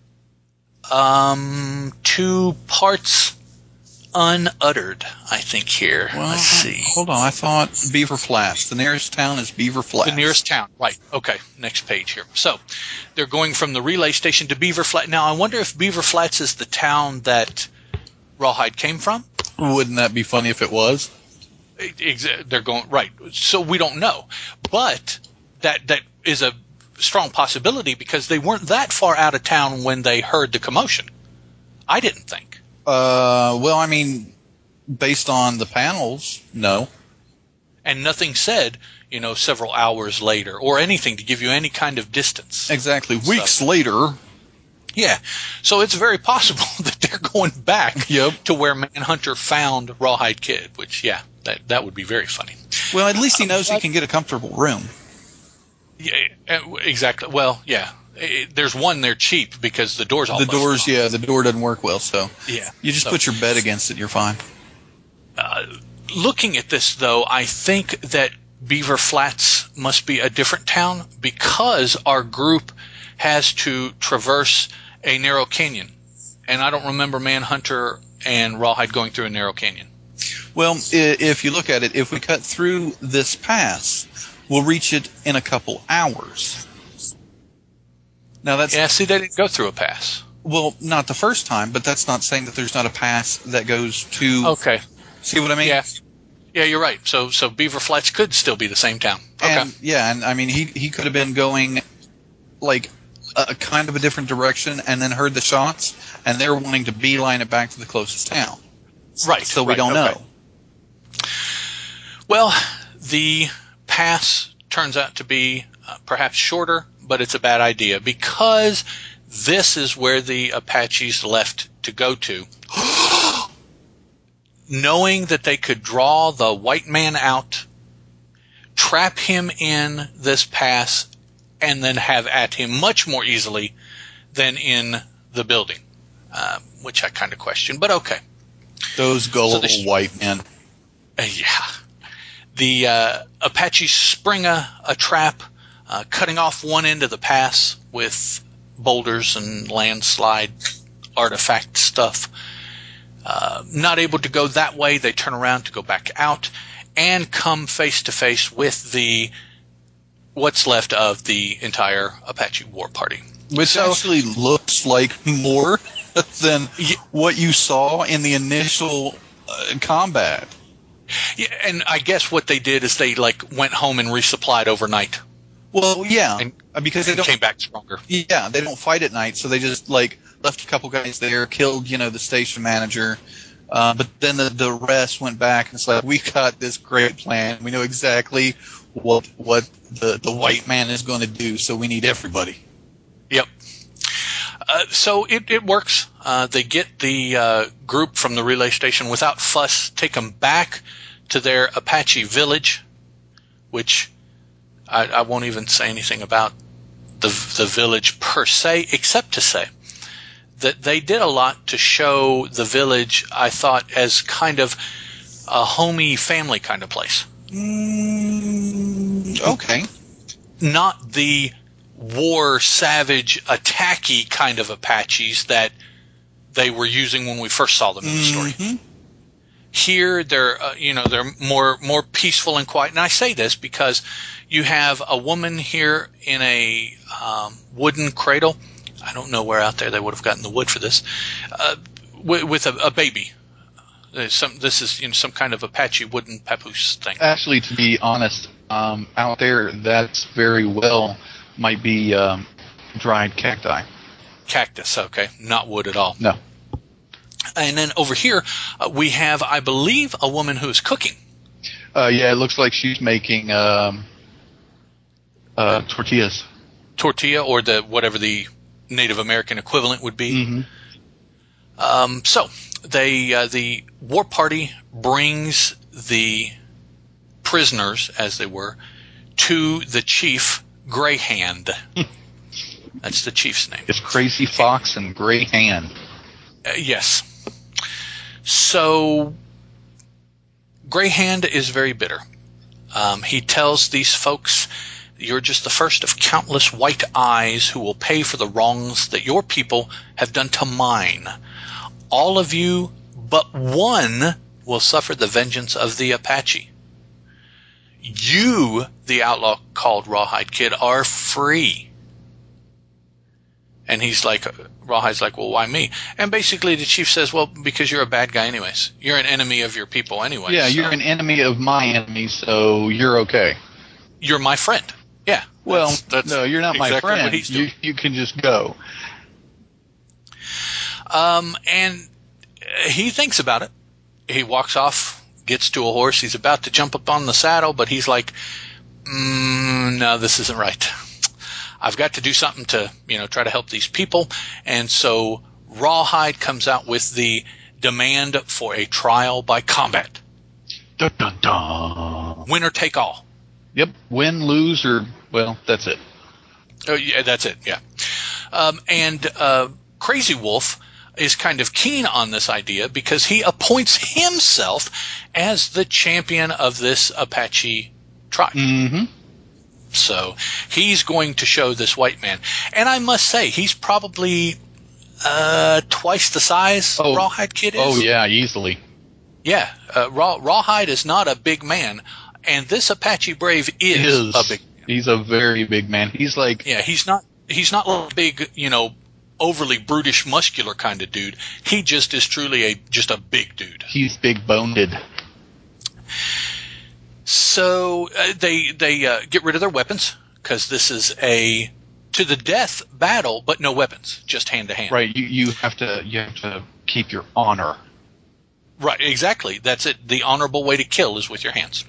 2 parts unuttered, I think, here. Well, let's see. Hold on. I thought Beaver Flats. The nearest town is Beaver Flats. The nearest town, right. Okay, next page here. So they're going from the relay station to Beaver Flats. Now, I wonder if Beaver Flats is the town that Rawhide came from? Wouldn't that be funny if it was? They're going, right. So we don't know. But that is a strong possibility because they weren't that far out of town when they heard the commotion. I didn't think. Well, I mean, based on the panels, no. And nothing said, several hours later or anything to give you any kind of distance. Exactly. Weeks later. Yeah. So it's very possible that they're going back to where Manhunter found Rawhide Kid, which, that would be very funny. Well, at least he knows he can get a comfortable room. Yeah, exactly. Well, yeah. There's one there cheap because the door's all the doors. Yeah, the door doesn't work well, so you just put your bed against it, you're fine. Looking at this, though, I think that Beaver Flats must be a different town because our group has to traverse a narrow canyon, and I don't remember Manhunter and Rawhide going through a narrow canyon. Well, if you look at it, if we cut through this pass, we'll reach it in a couple hours. Now that's see, they didn't go through a pass. Well, not the first time, but that's not saying that there's not a pass that goes to. Okay. See what I mean? Yeah, you're right. So Beaver Flats could still be the same town. Okay. And I mean he could have been going like a kind of a different direction, and then heard the shots, and they're wanting to beeline it back to the closest town. Right. So we don't know. Well, the pass turns out to be perhaps shorter, but it's a bad idea because this is where the Apaches left to go to, knowing that they could draw the white man out, trap him in this pass, and then have at him much more easily than in the building, which I kind of question, but okay. Those gullible white men. Yeah. The Apaches spring a trap, cutting off one end of the pass with boulders and landslide artifact stuff. Not able to go that way, they turn around to go back out and come face to face with what's left of the entire Apache war party. Which actually looks like more than what you saw in the initial combat. Yeah, and I guess what they did is they went home and resupplied overnight. Well, yeah, because they came back stronger. Yeah, they don't fight at night, so they just left a couple guys there, killed the station manager, but then the rest went back and it's like, we got this great plan. We know exactly what the white man is going to do, so we need everybody. Yep. So it works. They get the group from the relay station without fuss, take them back to their Apache village, which I won't even say anything about the village per se, except to say that they did a lot to show the village, I thought, as kind of a homey family kind of place. Okay. Not the war, savage, attacky kind of Apaches that they were using when we first saw them in the story. Here, they're more peaceful and quiet. And I say this because you have a woman here in a wooden cradle. I don't know where out there they would have gotten the wood for this. With a baby. This is some kind of Apache wooden papoose thing. Actually, to be honest, out there, that's very well might be dried cacti. Cactus, okay. Not wood at all. No. And then over here, we have, I believe, a woman who is cooking. Yeah, it looks like she's making tortillas. Tortilla, or whatever the Native American equivalent would be. Mm-hmm. So the war party brings the prisoners, as they were, to the chief Greyhand. That's the chief's name. It's Crazy Fox and Gray Hand. Yes. So, Gray Hand is very bitter. He tells these folks, you're just the first of countless white eyes who will pay for the wrongs that your people have done to mine. All of you but one will suffer the vengeance of the Apache. You, the outlaw called Rawhide Kid, are free. And Rawhide's like, well, why me? And basically the chief says, well, because you're a bad guy anyways. You're an enemy of your people anyways. Yeah, so. You're an enemy of my enemy, so you're okay. You're my friend. Yeah. Well, that's no, you're not exactly my friend. What he's doing. You can just go. And he thinks about it. He walks off, gets to a horse. He's about to jump up on the saddle, but he's like, no, this isn't right. I've got to do something to, try to help these people. And so Rawhide comes out with the demand for a trial by combat. Dun, dun, dun. Winner take all. Yep. Win, lose, or, well, that's it. Oh, yeah, that's it, yeah. And Crazy Wolf is kind of keen on this idea because he appoints himself as the champion of this Apache tribe. Mm-hmm. So he's going to show this white man. And I must say, he's probably twice the size Rawhide Kid is. Oh, yeah, easily. Yeah, Rawhide is not a big man, and this Apache Brave is a big man. He's a very big man. He's like... Yeah, he's not like a big, overly brutish, muscular kind of dude. He just is truly just a big dude. He's big-boned. So they get rid of their weapons because this is a to the death battle, but no weapons, just hand to hand. Right. You have to keep your honor. Right. Exactly. That's it. The honorable way to kill is with your hands.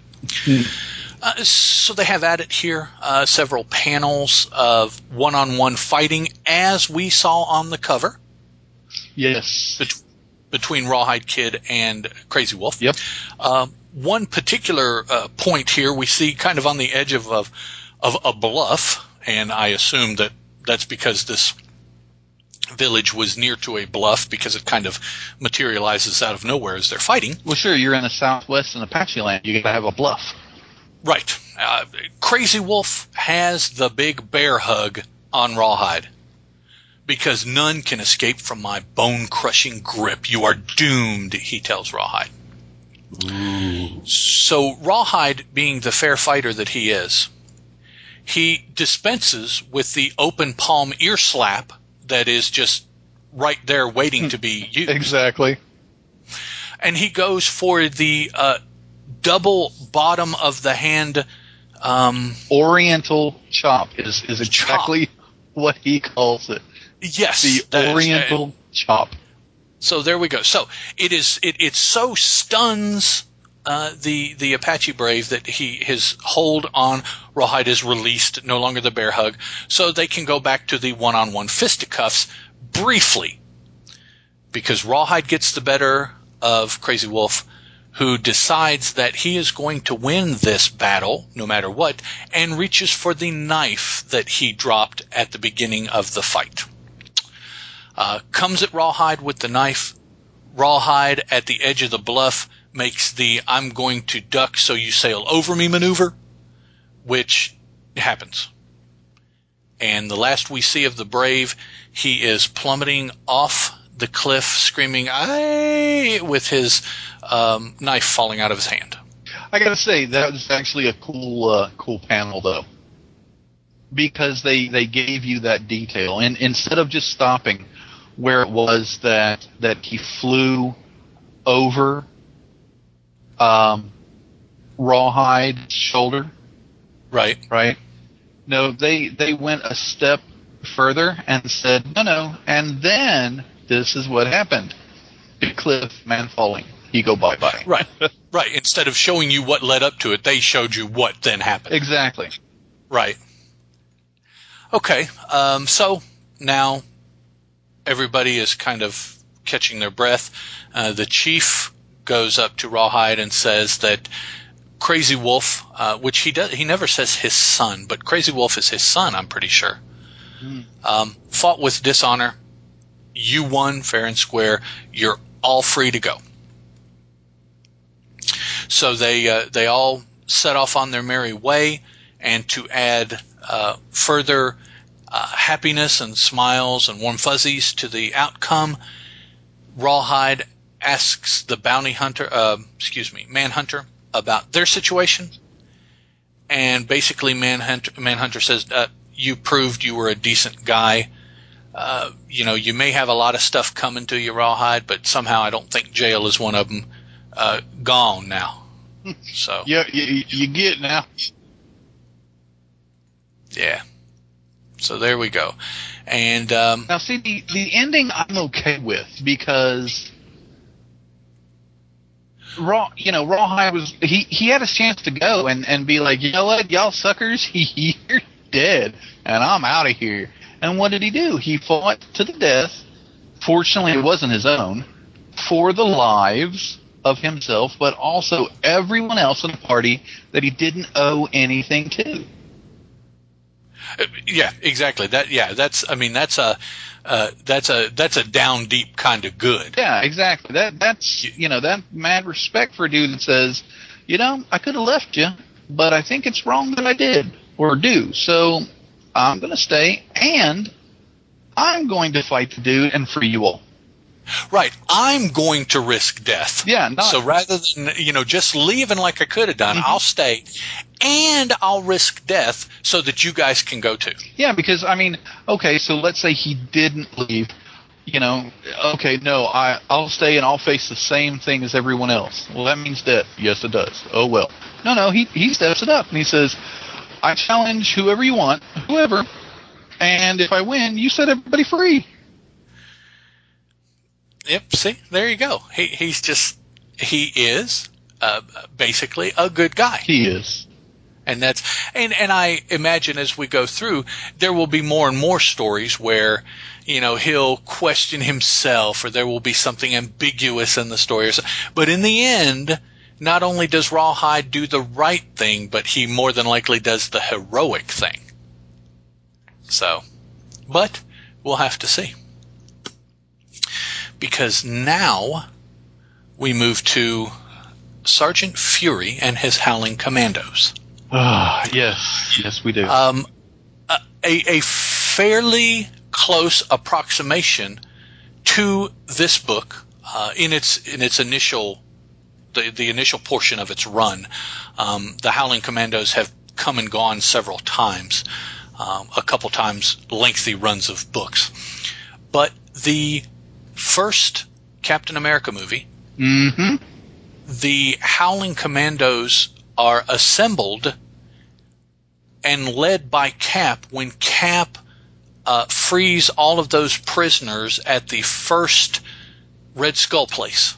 So they have at it here several panels of one-on-one fighting, as we saw on the cover. Yes. Between Rawhide Kid and Crazy Wolf. Yep. One particular point here we see kind of on the edge of a bluff, and I assume that's because this village was near to a bluff because it kind of materializes out of nowhere as they're fighting. Well, sure, you're in the Southwest in Apache land. You got to have a bluff. Right. Crazy Wolf has the big bear hug on Rawhide. Because none can escape from my bone-crushing grip. You are doomed, he tells Rawhide. Ooh. So Rawhide, being the fair fighter that he is, he dispenses with the open palm ear slap that is just right there waiting to be used. Exactly. And he goes for the double bottom of the hand. Oriental chop is exactly what he calls it. Yes. The Oriental chop. So there we go. So it so stuns the Apache Brave that his hold on Rawhide is released, no longer the bear hug, so they can go back to the one-on-one fisticuffs briefly. Because Rawhide gets the better of Crazy Wolf, who decides that he is going to win this battle, no matter what, and reaches for the knife that he dropped at the beginning of the fight. Comes at Rawhide with the knife. Rawhide, at the edge of the bluff, makes the I'm going to duck so you sail over me maneuver, which happens. And the last we see of the Brave, he is plummeting off the cliff, screaming, "Aye!" with his knife falling out of his hand. I gotta say, that was actually a cool panel, though. Because they gave you that detail. And instead of just stopping where it was that he flew over Rawhide's shoulder. Right. Right? No, they went a step further and said, no, and then this is what happened. Big cliff, man falling. You go bye-bye. Right. Right. Instead of showing you what led up to it, they showed you what then happened. Exactly. Right. Okay. So now everybody is kind of catching their breath. The chief goes up to Rawhide and says that Crazy Wolf, which he never says his son, but Crazy Wolf is his son, I'm pretty sure. fought with dishonor. You won fair and square. You're all free to go. So they all set off on their merry way, and to add further happiness and smiles and warm fuzzies to the outcome, Rawhide asks the Manhunter about their situation, and basically Manhunter says, "You proved you were a decent guy. You may have a lot of stuff coming to you, Rawhide, but somehow I don't think jail is one of them. Gone now." So yeah, you get now. Yeah. So there we go. And now, see, the ending I'm okay with, because Rawhide was he had his chance to go and be like, you know what, y'all suckers, you're dead, and I'm out of here. And what did he do? He fought to the death. Fortunately, it wasn't his own, for the lives of himself, but also everyone else in the party that he didn't owe anything to. Yeah, exactly. That's a down deep kind of good. Yeah, exactly. That's that mad respect for a dude that says, I could have left you, but I think it's wrong that I did or do. So I'm going to stay, and I'm going to fight the dude and free you all. Right. I'm going to risk death. Yeah. So rather than, just leaving like I could have done, I'll stay, and I'll risk death so that you guys can go too. Yeah, because, okay, so let's say he didn't leave. Okay, no, I'll stay and I'll face the same thing as everyone else. Well, that means death. Yes, it does. Oh, well. No, he steps it up, and he says, I challenge whoever you want, whoever, and if I win, you set everybody free. Yep, see, there you go. He is basically a good guy. He is. And and I imagine as we go through, there will be more and more stories where, he'll question himself, or there will be something ambiguous in the story. But in the end, not only does Rawhide do the right thing, but he more than likely does the heroic thing. So, but we'll have to see. Because now we move to Sergeant Fury and his Howling Commandos. Yes, we do. A fairly close approximation to this book in its initial the initial portion of its run. The Howling Commandos have come and gone several times, a couple times lengthy runs of books, but the first Captain America movie, the Howling Commandos are assembled and led by Cap when Cap frees all of those prisoners at the first Red Skull place.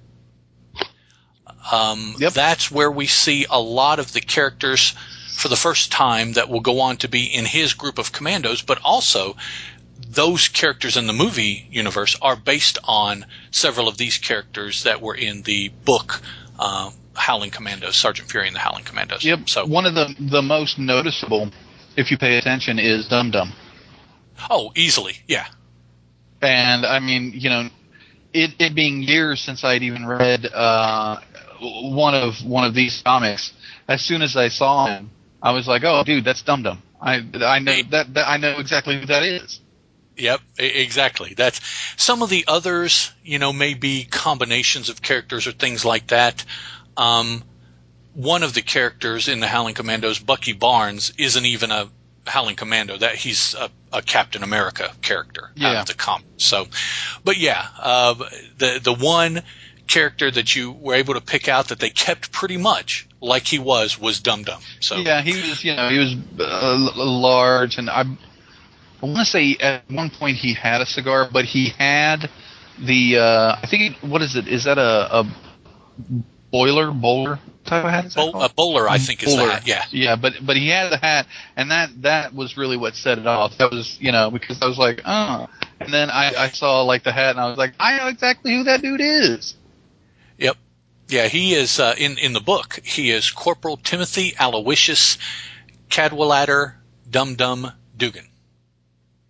That's where we see a lot of the characters for the first time that will go on to be in his group of commandos, but also those characters in the movie universe are based on several of these characters that were in the book Howling Commandos, Sergeant Fury and the Howling Commandos. Yep. So one of the most noticeable, if you pay attention, is Dum Dum. Oh, easily, yeah. And it being years since I'd even read one of these comics, as soon as I saw him, I was like, "Oh, dude, that's Dum Dum." I know that I know exactly who that is. Yep, exactly. That's some of the others, may be combinations of characters or things like that. One of the characters in the Howling Commandos, Bucky Barnes, isn't even a Howling Commando. That he's a Captain America character out of the comics. So, but yeah, the one character that you were able to pick out that they kept pretty much like he was Dum Dum. So yeah, he was large, and I want to say at one point he had a cigar, but he had the I think what is it? Is that a bowler type of hat? A bowler, I think, is the hat. Yeah, yeah, but he had the hat, and that was really what set it off. That was because I was like, oh, and then I saw like the hat, and I was like, I know exactly who that dude is. Yep. Yeah, he is in the book. He is Corporal Timothy Aloysius Cadwallader Dum Dum Dugan.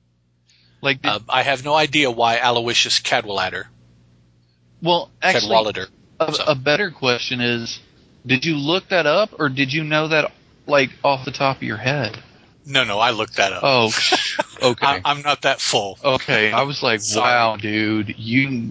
Like, I have no idea why Aloysius Cadwallader. well, actually, Cadwallader. a better question is, did you look that up, or did you know that, like, off the top of your head? No, I looked that up. Oh, okay. I'm not that full. Okay, I was like, Sorry. wow, dude, you...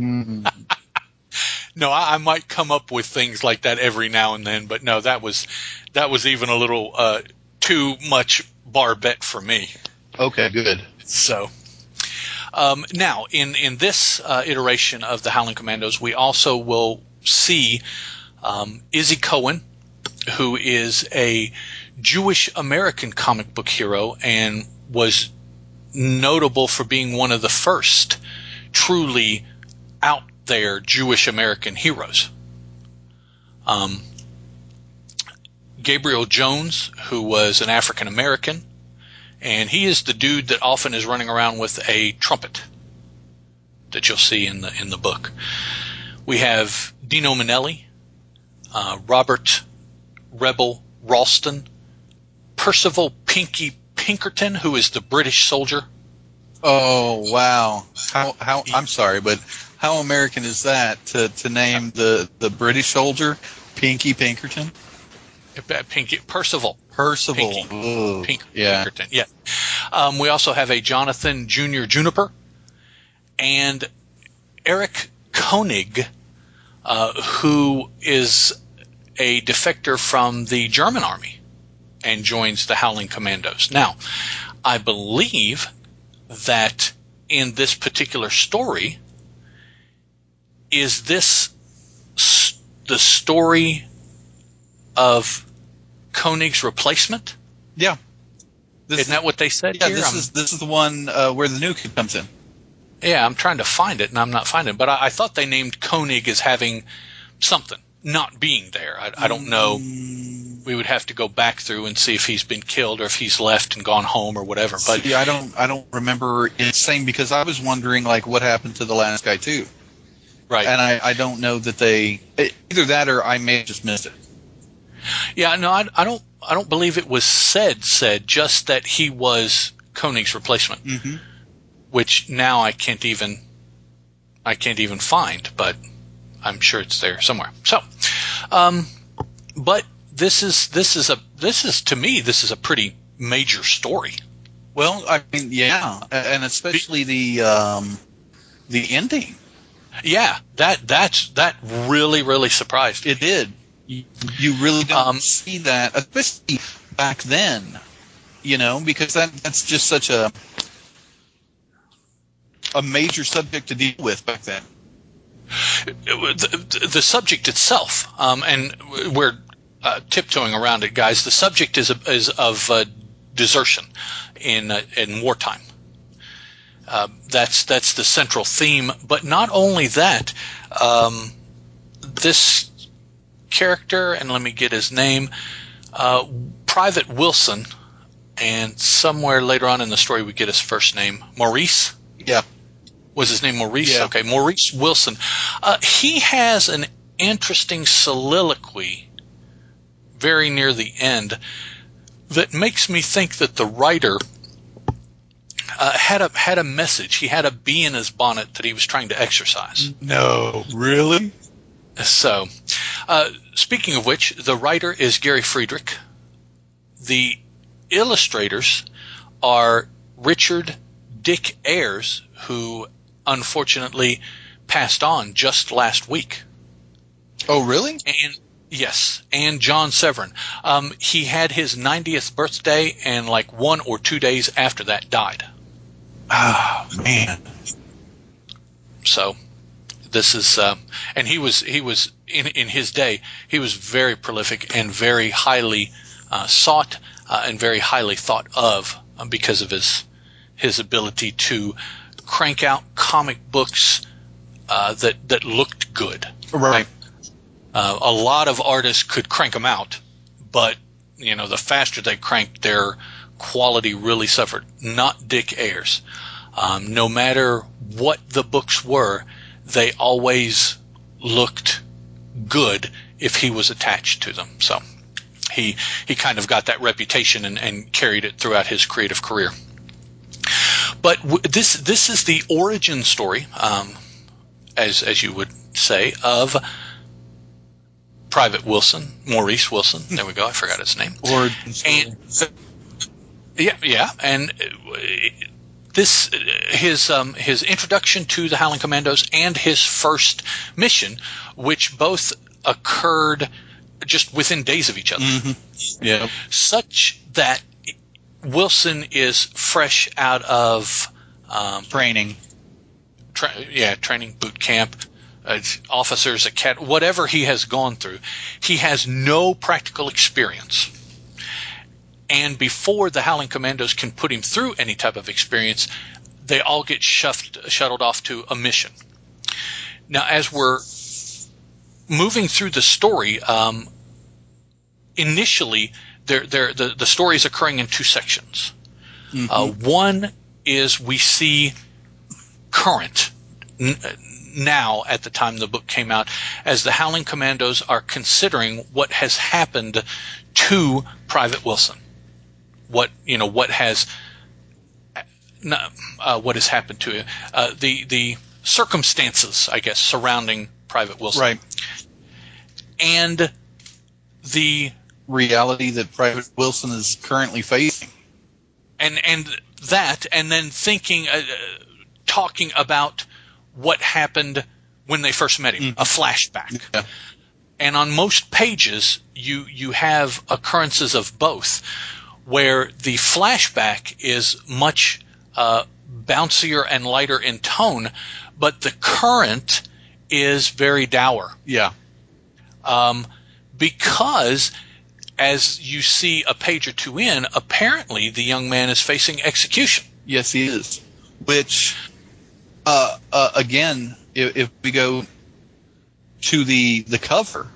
No, I might come up with things like that every now and then, but no, that was even a little too much bar bet for me. Okay, good. So, now in this iteration of the Howling Commandos, we also will see Izzy Cohen, who is a Jewish American comic book hero and was notable for being one of the first truly out there Jewish American heroes. Gabriel Jones, who was an African American, and he is the dude that often is running around with a trumpet that you'll see in the book. We have Dino Manelli, Robert Rebel Ralston, Percival Pinky Pinkerton, who is the British soldier. Oh, wow. How I'm sorry, but how American is that to name the British soldier Pinky Pinkerton? Percival. Pinky. Yeah. Pinkerton. Yeah. We also have a Jonathan Jr. Juniper and Eric Koenig, who is a defector from the German army and joins the Howling Commandos. Now, I believe that in this particular story, is this the story of Koenig's replacement? Yeah. Isn't that what they said yeah, here? this is the one where the nuke comes in. Yeah, I'm trying to find it, and I'm not finding it. But I thought they named Koenig as having something, not being there. I don't know. We would have to go back through and see if he's been killed or if he's left and gone home or whatever. But see, I don't remember it saying, because I was wondering like what happened to the last guy too. Right. And I don't know that they either that or I may have just missed it. Yeah, no, I don't believe it was said just that he was Koenig's replacement, which now I can't even find, but I'm sure it's there somewhere. So, but this is to me this is a pretty major story. Well, I mean, yeah, and especially the ending. Yeah, that really surprised me. It did. You really don't see that, especially back then, because that's just such a major subject to deal with back then. The subject itself, and we're tiptoeing around it, guys. The subject is of desertion in wartime. That's the central theme. But not only that, this character, and let me get his name, Private Wilson, and somewhere later on in the story we get his first name, Maurice. Yeah. Was his name Maurice? Yeah. Okay, Maurice Wilson. He has an interesting soliloquy very near the end that makes me think that the writer had a message. He had a bee in his bonnet that he was trying to exercise. No, really? So, speaking of which, the writer is Gary Friedrich. The illustrators are Richard Dick Ayers, who unfortunately passed on just last week. Oh, really? And yes, and John Severin. He had his 90th birthday, and like 1 or 2 days after that died. Ah, man. So this is, and he was in his day, he was very prolific and very highly sought and very highly thought of because of his ability to crank out comic books that looked good. Right. A lot of artists could crank them out, but the faster they cranked, their quality really suffered. Not Dick Ayers. No matter what the books were, they always looked good if he was attached to them. So he kind of got that reputation and carried it throughout his creative career. But this is the origin story, as you would say, of Private Wilson, Maurice Wilson. There we go. I forgot his name. Origin story. Yeah, and this his introduction to the Howling Commandos and his first mission, which both occurred just within days of each other. Mm-hmm. Yeah. Such that Wilson is fresh out of Training. Training boot camp, officers, whatever he has gone through. He has no practical experience. And before the Howling Commandos can put him through any type of experience, they all get shuttled off to a mission. Now, as we're moving through the story, initially, the story is occurring in two sections. Mm-hmm. One is we see current, now at the time the book came out, as the Howling Commandos are considering what has happened to Private Wilson. What has happened to him? The circumstances, I guess, surrounding Private Wilson, right? And the reality that Private Wilson is currently facing, and then thinking, talking about what happened when they first met him, a flashback. Yeah. And on most pages, you have occurrences of both, where the flashback is much bouncier and lighter in tone, but the current is very dour. Yeah. Because as you see a page or two in, apparently the young man is facing execution. Yes, he is. Which, again, if we go to the cover.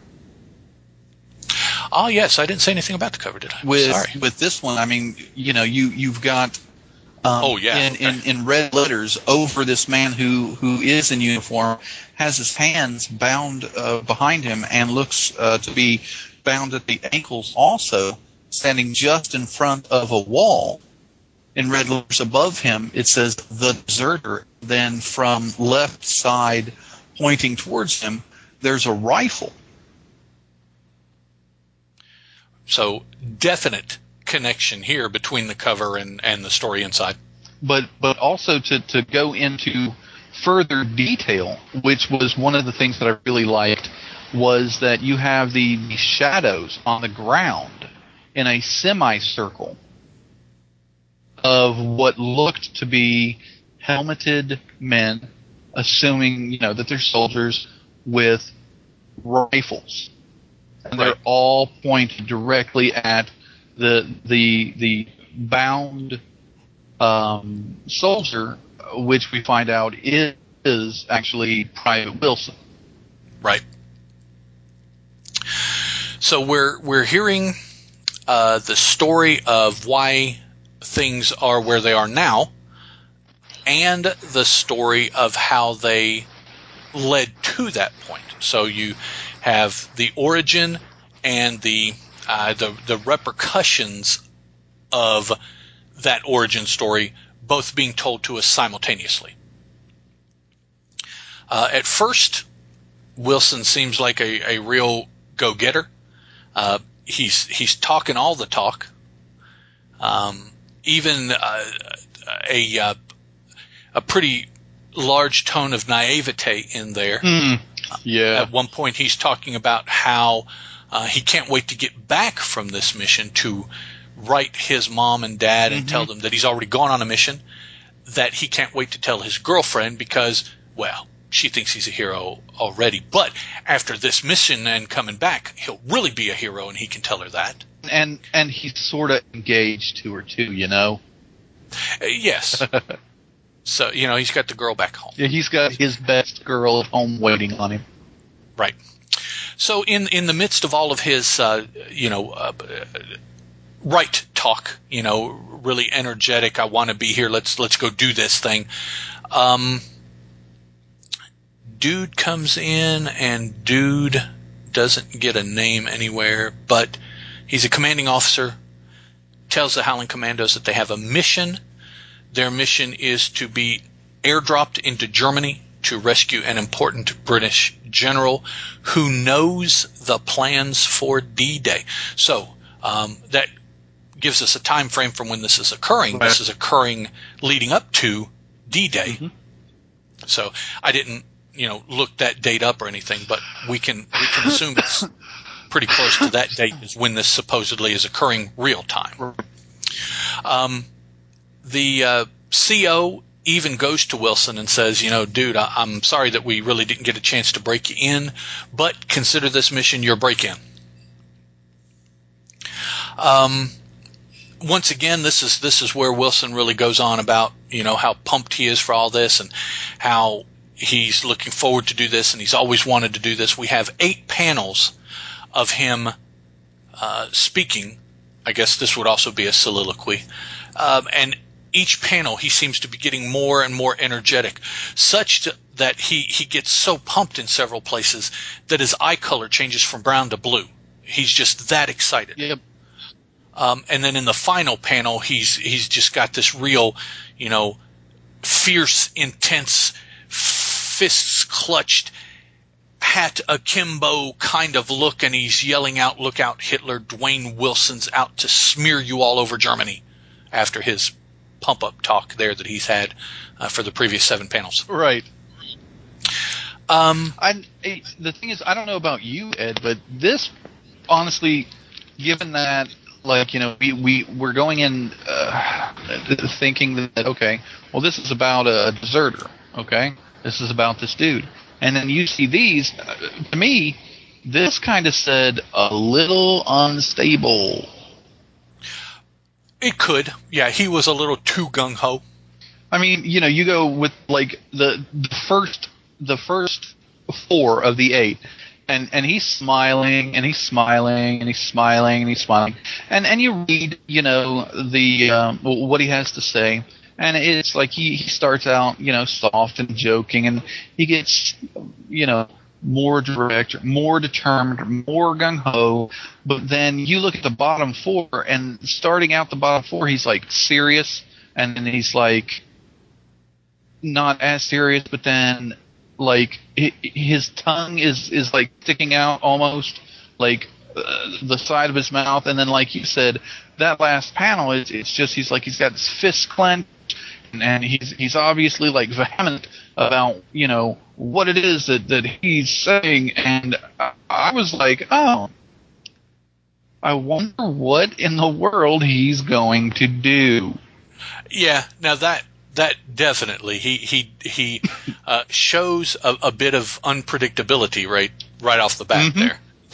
Oh, yes, I didn't say anything about the cover, did I? Sorry. With this one, I mean, you've got in red letters over this man who is in uniform, has his hands bound behind him and looks to be bound at the ankles also, standing just in front of a wall. In red letters above him, it says "The Deserter." Then from left side, pointing towards him, there's a rifle. So definite connection here between the cover and the story inside. But also to go into further detail, which was one of the things that I really liked, was that you have the shadows on the ground in a semicircle of what looked to be helmeted men, assuming that they're soldiers with rifles. And they're all pointed directly at the bound soldier, which we find out is actually Private Wilson. Right. So we're hearing the story of why things are where they are now, and the story of how they led to that point. So you have the origin and the repercussions of that origin story both being told to us simultaneously. At first, Wilson seems like a real go-getter. He's talking all the talk. Even a pretty large tone of naivete in there. Yeah. At one point, he's talking about how he can't wait to get back from this mission to write his mom and dad and tell them that he's already gone on a mission, that he can't wait to tell his girlfriend because, well, she thinks he's a hero already. But after this mission and coming back, he'll really be a hero, and he can tell her that. And he's sort of engaged to her, too, Yes. So, he's got the girl back home. Yeah, he's got his best girl at home waiting on him. Right. So in the midst of all of his, right talk, really energetic, I want to be here, let's go do this thing. Dude comes in, and Dude doesn't get a name anywhere, but he's a commanding officer, tells the Howling Commandos that they have a mission Their mission is to be airdropped into Germany to rescue an important British general who knows the plans for D-Day. So that gives us a time frame from when this is occurring. Right. This is occurring leading up to D-Day. Mhm. So I didn't, look that date up or anything, but we can assume it's pretty close to that date is when this supposedly is occurring real time. The CO even goes to Wilson and says, dude, I'm sorry that we really didn't get a chance to break you in, but consider this mission your break-in. Once again, this is where Wilson really goes on about, how pumped he is for all this and how he's looking forward to do this and he's always wanted to do this. We have 8 panels of him speaking. I guess this would also be a soliloquy. And each panel he seems to be getting more and more energetic, such that he gets so pumped in several places that his eye color changes from brown to blue. He's just that excited. Yep. And then in the final panel, he's just got this real, fierce, intense, fists clutched, hat akimbo kind of look, and he's yelling out, "Look out, Hitler, Dwayne Wilson's out to smear you all over Germany," after his pump-up talk there that he's had for the previous 7 panels. Right. The thing is, I don't know about you, Ed, but this, honestly, given that, we're going in thinking that, okay, well, this is about a deserter, okay? This is about this dude. And then you see these, to me, this kind of said a little unstable. It could. Yeah, he was a little too gung-ho. I mean, you go with, the first 4 of the 8. And he's smiling, and he's smiling, and he's smiling, and he's smiling. And you read, the what he has to say. And it's like he starts out, soft and joking, and he gets, more direct, more determined, more gung-ho. But then you look at the bottom 4, and starting out the bottom 4, he's, serious, and then he's, not as serious, but then, his tongue is sticking out almost, the side of his mouth. And then, like you said, that last panel, it's just, he's got his fists clenched, and he's obviously vehement about what it is that he's saying. And I was like, oh, I wonder what in the world he's going to do. Yeah, now that definitely he shows a bit of unpredictability right off the bat there.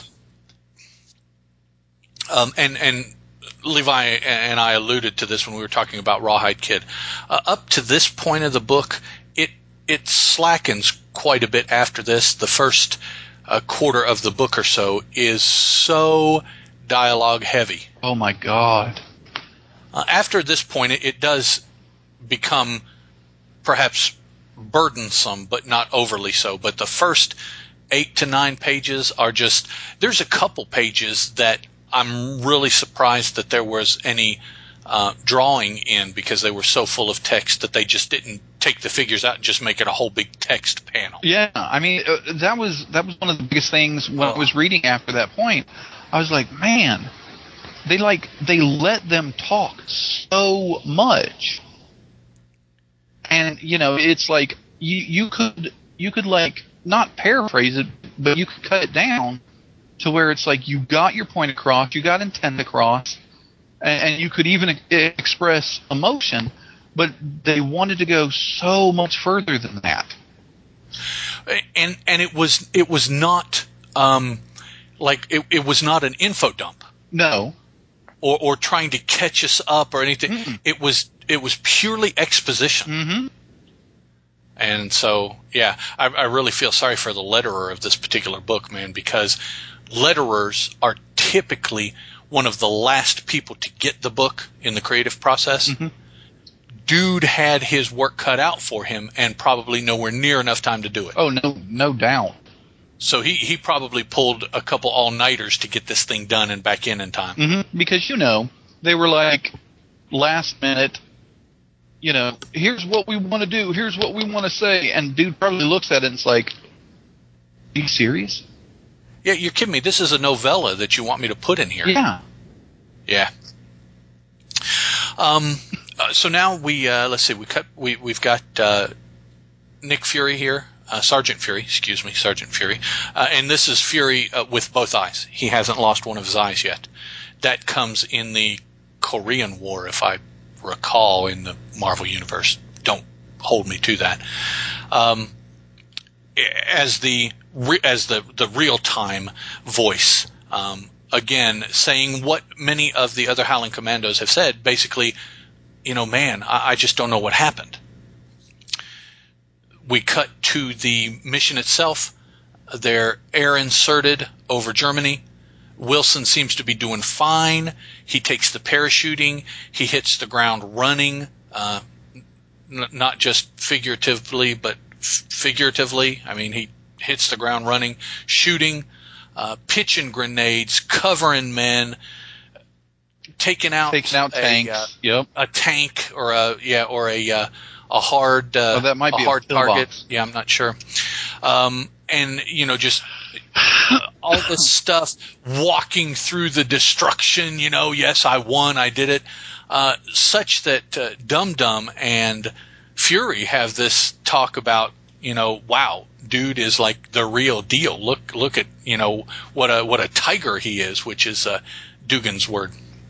And Levi and I alluded to this when we were talking about Rawhide Kid. Up to this point of the book, it slackens quite a bit after this. The first quarter of the book or so is so dialogue heavy. Oh my God. After this point, it does become perhaps burdensome, but not overly so. But the first 8 to 9 pages are just, there's a couple pages that I'm really surprised that there was any drawing in, because they were so full of text that they just didn't take the figures out and just make it a whole big text panel. Yeah, I mean, that was one of the biggest things when I was reading after that point. I was like, man, they let them talk so much. And, it's like you could not paraphrase it, but you could cut it down to where it's like you got your point across, you got intent across, and you could even express emotion, but they wanted to go so much further than that. And it was not it was not an info dump. No. Or trying to catch us up or anything. Mm-mm. It was purely exposition. Mm-hmm. And so, yeah, I really feel sorry for the letterer of this particular book, man, because letterers are typically one of the last people to get the book in the creative process. Mm-hmm. Dude had his work cut out for him and probably nowhere near enough time to do it. Oh, no doubt. So he probably pulled a couple all-nighters to get this thing done and back in time. Mm-hmm. Because, they were last minute, here's what we want to do, here's what we want to say, and dude probably looks at it and it's like, are you serious? Yeah, you're kidding me. This is a novella that you want me to put in here. Yeah. Yeah. So now let's see, we've got Nick Fury here, Sergeant Fury, and this is Fury with both eyes. He hasn't lost one of his eyes yet. That comes in the Korean War, if I recall, in the Marvel Universe. Don't hold me to that. As the real time voice, again saying what many of the other Howling Commandos have said, basically, man, I just don't know what happened. We cut to the mission itself. They're air inserted over Germany. Wilson seems to be doing fine. He takes the parachuting. He hits the ground running, not just figuratively, but figuratively. I mean, he hits the ground running, shooting, pitching grenades, covering men, taking out tanks. A tank or a hard that might be a hard target. box. Yeah, I'm not sure. And just all this stuff, walking through the destruction. Yes, I won, I did it. Such that Dum Dum and Fury have this talk about, wow, dude is like the real deal. Look at what a tiger he is, which is Dugan's word.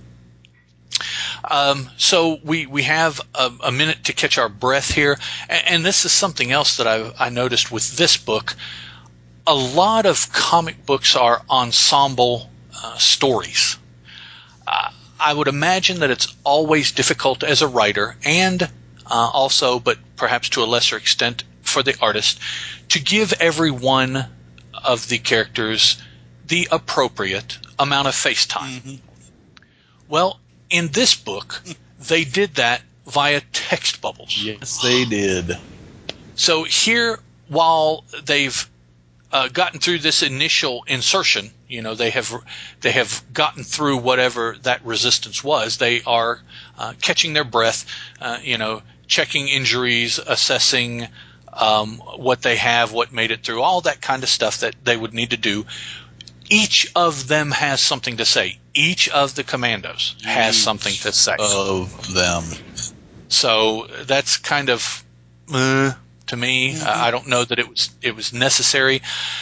So we have a minute to catch our breath here, and this is something else that I noticed with this book. A lot of comic books are ensemble stories. I would imagine that it's always difficult as a writer, and also, but perhaps to a lesser extent for the artist, to give every one of the characters the appropriate amount of face time. Mm-hmm. Well, in this book, they did that via text bubbles. Yes, they did. So here, while they've gotten through this initial insertion, they have gotten through whatever that resistance was. They are catching their breath, checking injuries, assessing what they have, what made it through, all that kind of stuff that they would need to do. Each of them has something to say. Each of the commandos has something to say. Of them. So that's kind of to me. Mm-hmm. I don't know that it was necessary.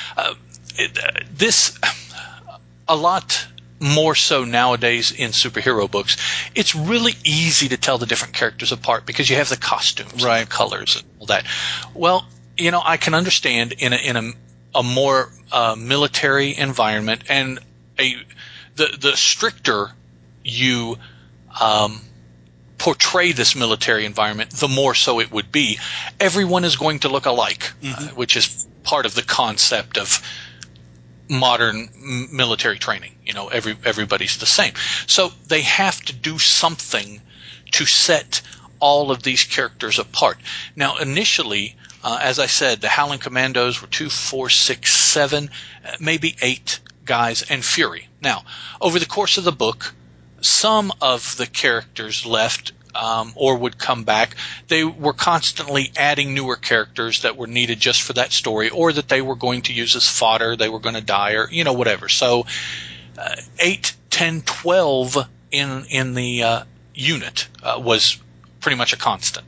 This a lot more so nowadays in superhero books. It's really easy to tell the different characters apart because you have the costumes, right, and the colors and all that. Well, I can understand in a more military environment, and the stricter you portray this military environment, the more so it would be. Everyone is going to look alike, mm-hmm. Which is part of the concept of modern military training. Everybody's the same. So they have to do something to set all of these characters apart. Now, initially, as I said, the Howling Commandos were 2, 4, 6, 7, maybe 8 guys, and Fury. Now, over the course of the book, some of the characters left or would come back. They were constantly adding newer characters that were needed just for that story, or that they were going to use as fodder, they were going to die, or whatever. So 8, 10, 12 in the unit was pretty much a constant.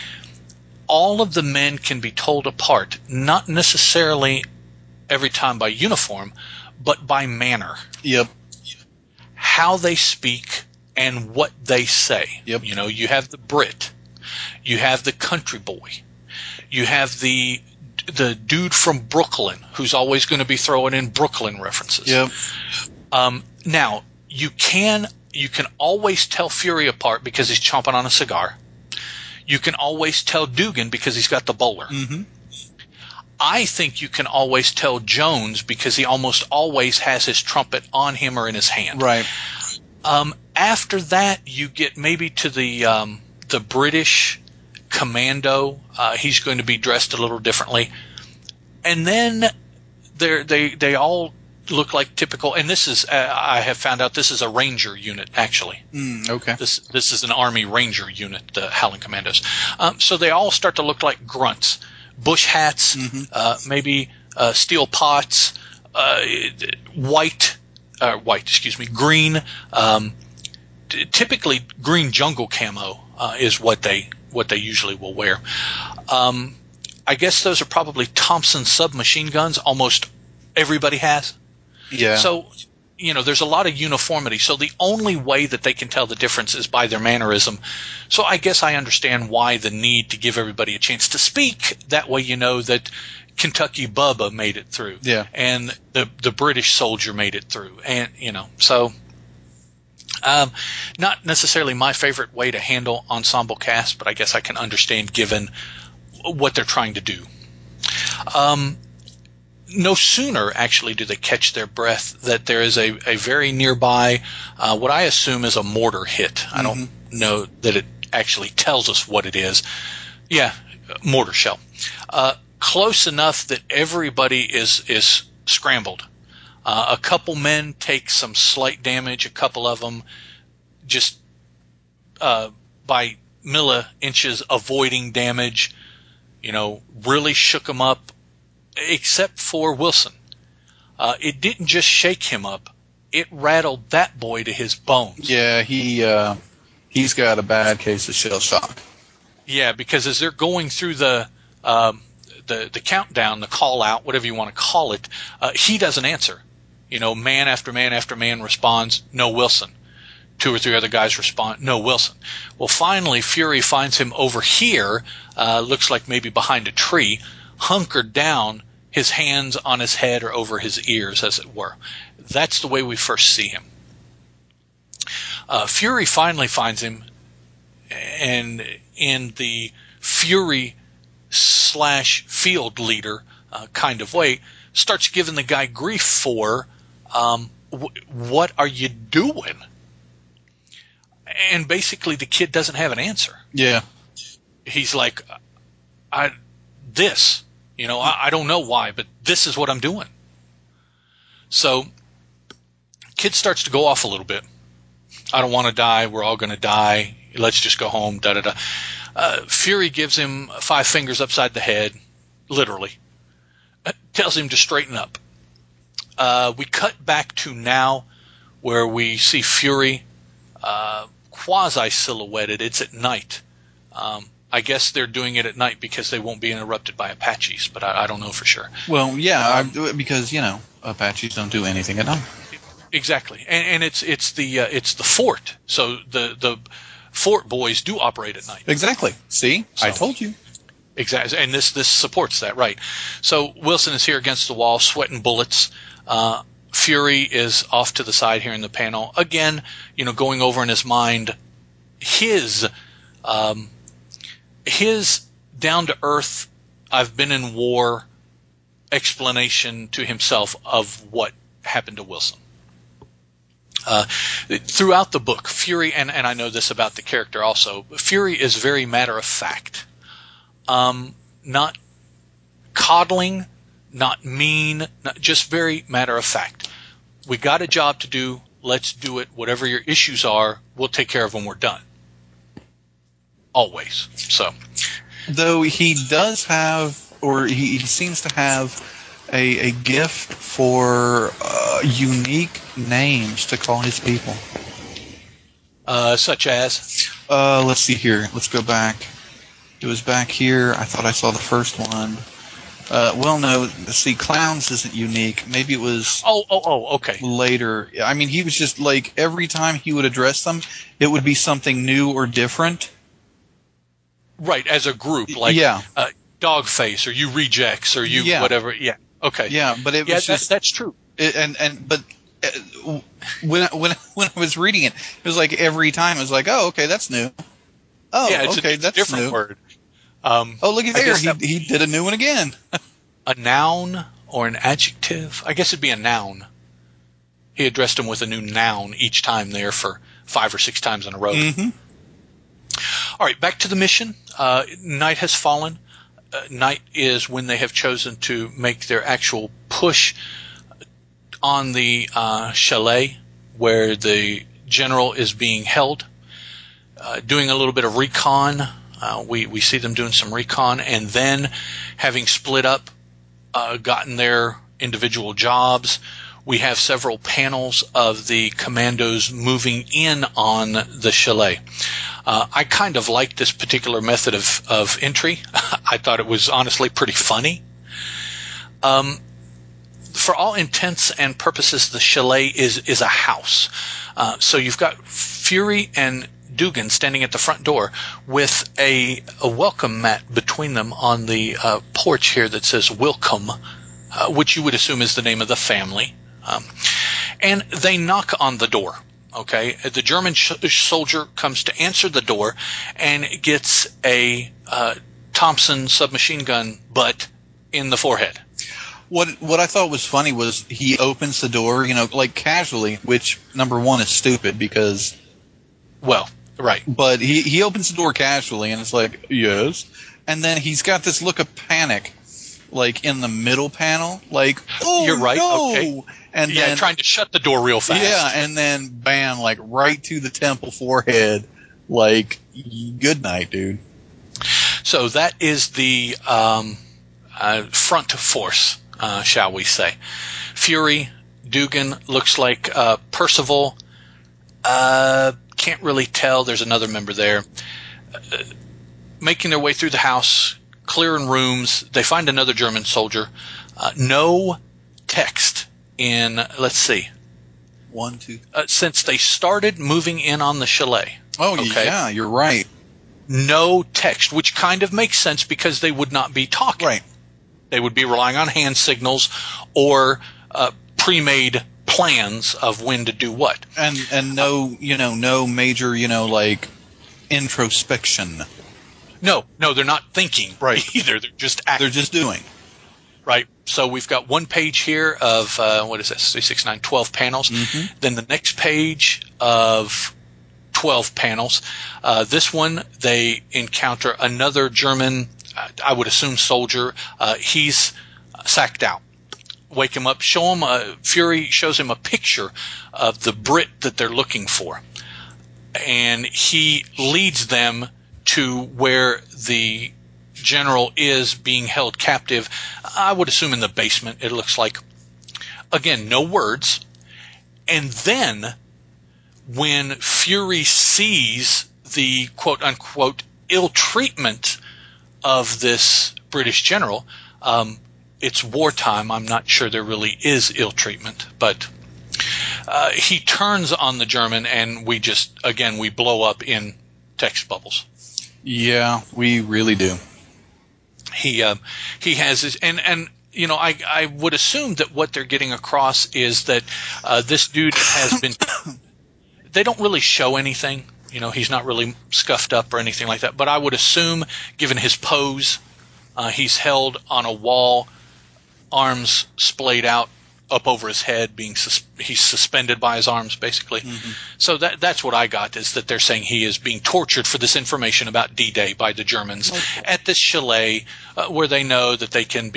All of the men can be told apart, not necessarily every time by uniform, but by manner. Yep. How they speak and what they say. Yep. You have the Brit, you have the country boy, you have the dude from Brooklyn who's always going to be throwing in Brooklyn references. Yep. Now you can always tell Fury apart because he's chomping on a cigar. You can always tell Dugan because he's got the bowler. Mm-hmm. I think you can always tell Jones because he almost always has his trumpet on him or in his hand. Right. After that, you get maybe to the British commando. He's going to be dressed a little differently, and then they all look like typical, and this is, I have found out this is a Ranger unit, actually. Okay. This is an Army Ranger unit, the Howling Commandos. So they all start to look like grunts. Bush hats, maybe steel pots, green, typically green jungle camo is what they usually will wear. I guess those are probably Thompson submachine guns. Almost everybody has. Yeah. So, there's a lot of uniformity. So the only way that they can tell the difference is by their mannerism. So I guess I understand why the need to give everybody a chance to speak. That way you know that Kentucky Bubba made it through. Yeah. And the British soldier made it through. And, so not necessarily my favorite way to handle ensemble cast, but I guess I can understand given what they're trying to do. No sooner, actually, do they catch their breath that there is a very nearby, what I assume is a mortar hit. I don't know that it actually tells us what it is. Yeah, mortar shell. Close enough that everybody is scrambled. A couple men take some slight damage. A couple of them just by milli-inches avoiding damage. Really shook them up. Except for Wilson. It didn't just shake him up. It rattled that boy to his bones. Yeah, he's got a bad case of shell shock. Yeah, because as they're going through the countdown, the call out, whatever you want to call it, he doesn't answer. Man after man after man responds, no Wilson. 2 or 3 other guys respond, no Wilson. Well, finally, Fury finds him over here, looks like maybe behind a tree, hunkered down, his hands on his head or over his ears, as it were. That's the way we first see him. Fury finally finds him, and in the Fury / field leader kind of way, starts giving the guy grief for, what are you doing? And basically the kid doesn't have an answer. Yeah. He's like, I don't know why, but this is what I'm doing. So kid starts to go off a little bit. I don't want to die. We're all going to die. Let's just go home. Fury gives him 5 fingers upside the head, literally. Tells him to straighten up. We cut back to now where we see Fury quasi-silhouetted. It's at night. I guess they're doing it at night because they won't be interrupted by Apaches, but I don't know for sure. Well, yeah, because Apaches don't do anything at night. Exactly, and it's the fort. So the fort boys do operate at night. Exactly. See, so, I told you. Exactly, and this supports that, right? So Wilson is here against the wall, sweating bullets. Fury is off to the side here in the panel again. Going over in his mind his down to earth, I've been in war explanation to himself of what happened to Wilson. Throughout the book, Fury, and I know this about the character also, Fury is very matter of fact. Not coddling, not mean, just very matter of fact. We got a job to do, let's do it. Whatever your issues are, we'll take care of them, we're done. Always. So, though he does have, or he seems to have a gift for unique names to call his people. Such as? Let's see here. Let's go back. It was back here. I thought I saw the first one. Well, no. See, Clowns isn't unique. Maybe it was. Okay. Later. I mean, he was just like every time he would address them, it would be something new or different. Right, as a group, like Dogface or you rejects or you whatever. Yeah. Okay. Yeah, but it was just that's true. But when I was reading it, it was like every time it was like, oh, okay, that's new. Oh, yeah, okay, that's a different new. Word. Oh, look at there. He did a new one again. A noun or an adjective? I guess it'd be a noun. He addressed him with a new noun each time there for 5 or 6 times in a row. Mm-hmm. All right, back to the mission. Night has fallen. Night is when they have chosen to make their actual push on the chalet where the general is being held, doing a little bit of recon. We see them doing some recon, and then having split up, gotten their individual jobs. We have several panels of the commandos moving in on the chalet. I kind of liked this particular method of entry. I thought it was honestly pretty funny. For all intents and purposes, the chalet is a house. So you've got Fury and Dugan standing at the front door with a welcome mat between them on the porch here that says "Welcome," which you would assume is the name of the family. And they knock on the door. Okay, the German soldier comes to answer the door and gets a Thompson submachine gun butt in the forehead. What I thought was funny was he opens the door, like casually, which number one is stupid because, well, right. But he opens the door casually and it's like, yes, and then he's got this look of panic, like in the middle panel, like, oh, you're right. No. Okay. And then trying to shut the door real fast. Yeah, and then bam, like right to the temple forehead, like good night, dude. So that is the front force, shall we say? Fury, Dugan, looks like Percival. Can't really tell. There's another member there. Making their way through the house, clearing rooms. They find another German soldier. No text in, let's see. 1, 2. Since they started moving in on the chalet. Oh, okay. Yeah, you're right. No text, which kind of makes sense because they would not be talking. Right. They would be relying on hand signals or pre-made plans of when to do what. And no, no major, like introspection. No, they're not thinking either. They're just acting. They're just doing. Right. So we've got one page here of, what is this, 3, 6, 9, 12 panels. Mm-hmm. Then the next page of 12 panels. This one, they encounter another German, I would assume soldier. He's sacked out. Wake him up, show him, Fury shows him a picture of the Brit that they're looking for. And he leads them to where the general is being held captive. I would assume in the basement, it looks like. Again, no words. And then when Fury sees the quote-unquote ill treatment of this British general, it's wartime. I'm not sure there really is ill treatment, but he turns on the German, and we blow up in text bubbles. Yeah, we really do. He has his, and I would assume that what they're getting across is that this dude has been. They don't really show anything. He's not really scuffed up or anything like that. But I would assume, given his pose, he's held on a wall, arms splayed out up over his head, he's suspended by his arms, basically. Mm-hmm. So that's what I got, is that they're saying he is being tortured for this information about D-Day by the Germans at this chalet, where they know that they can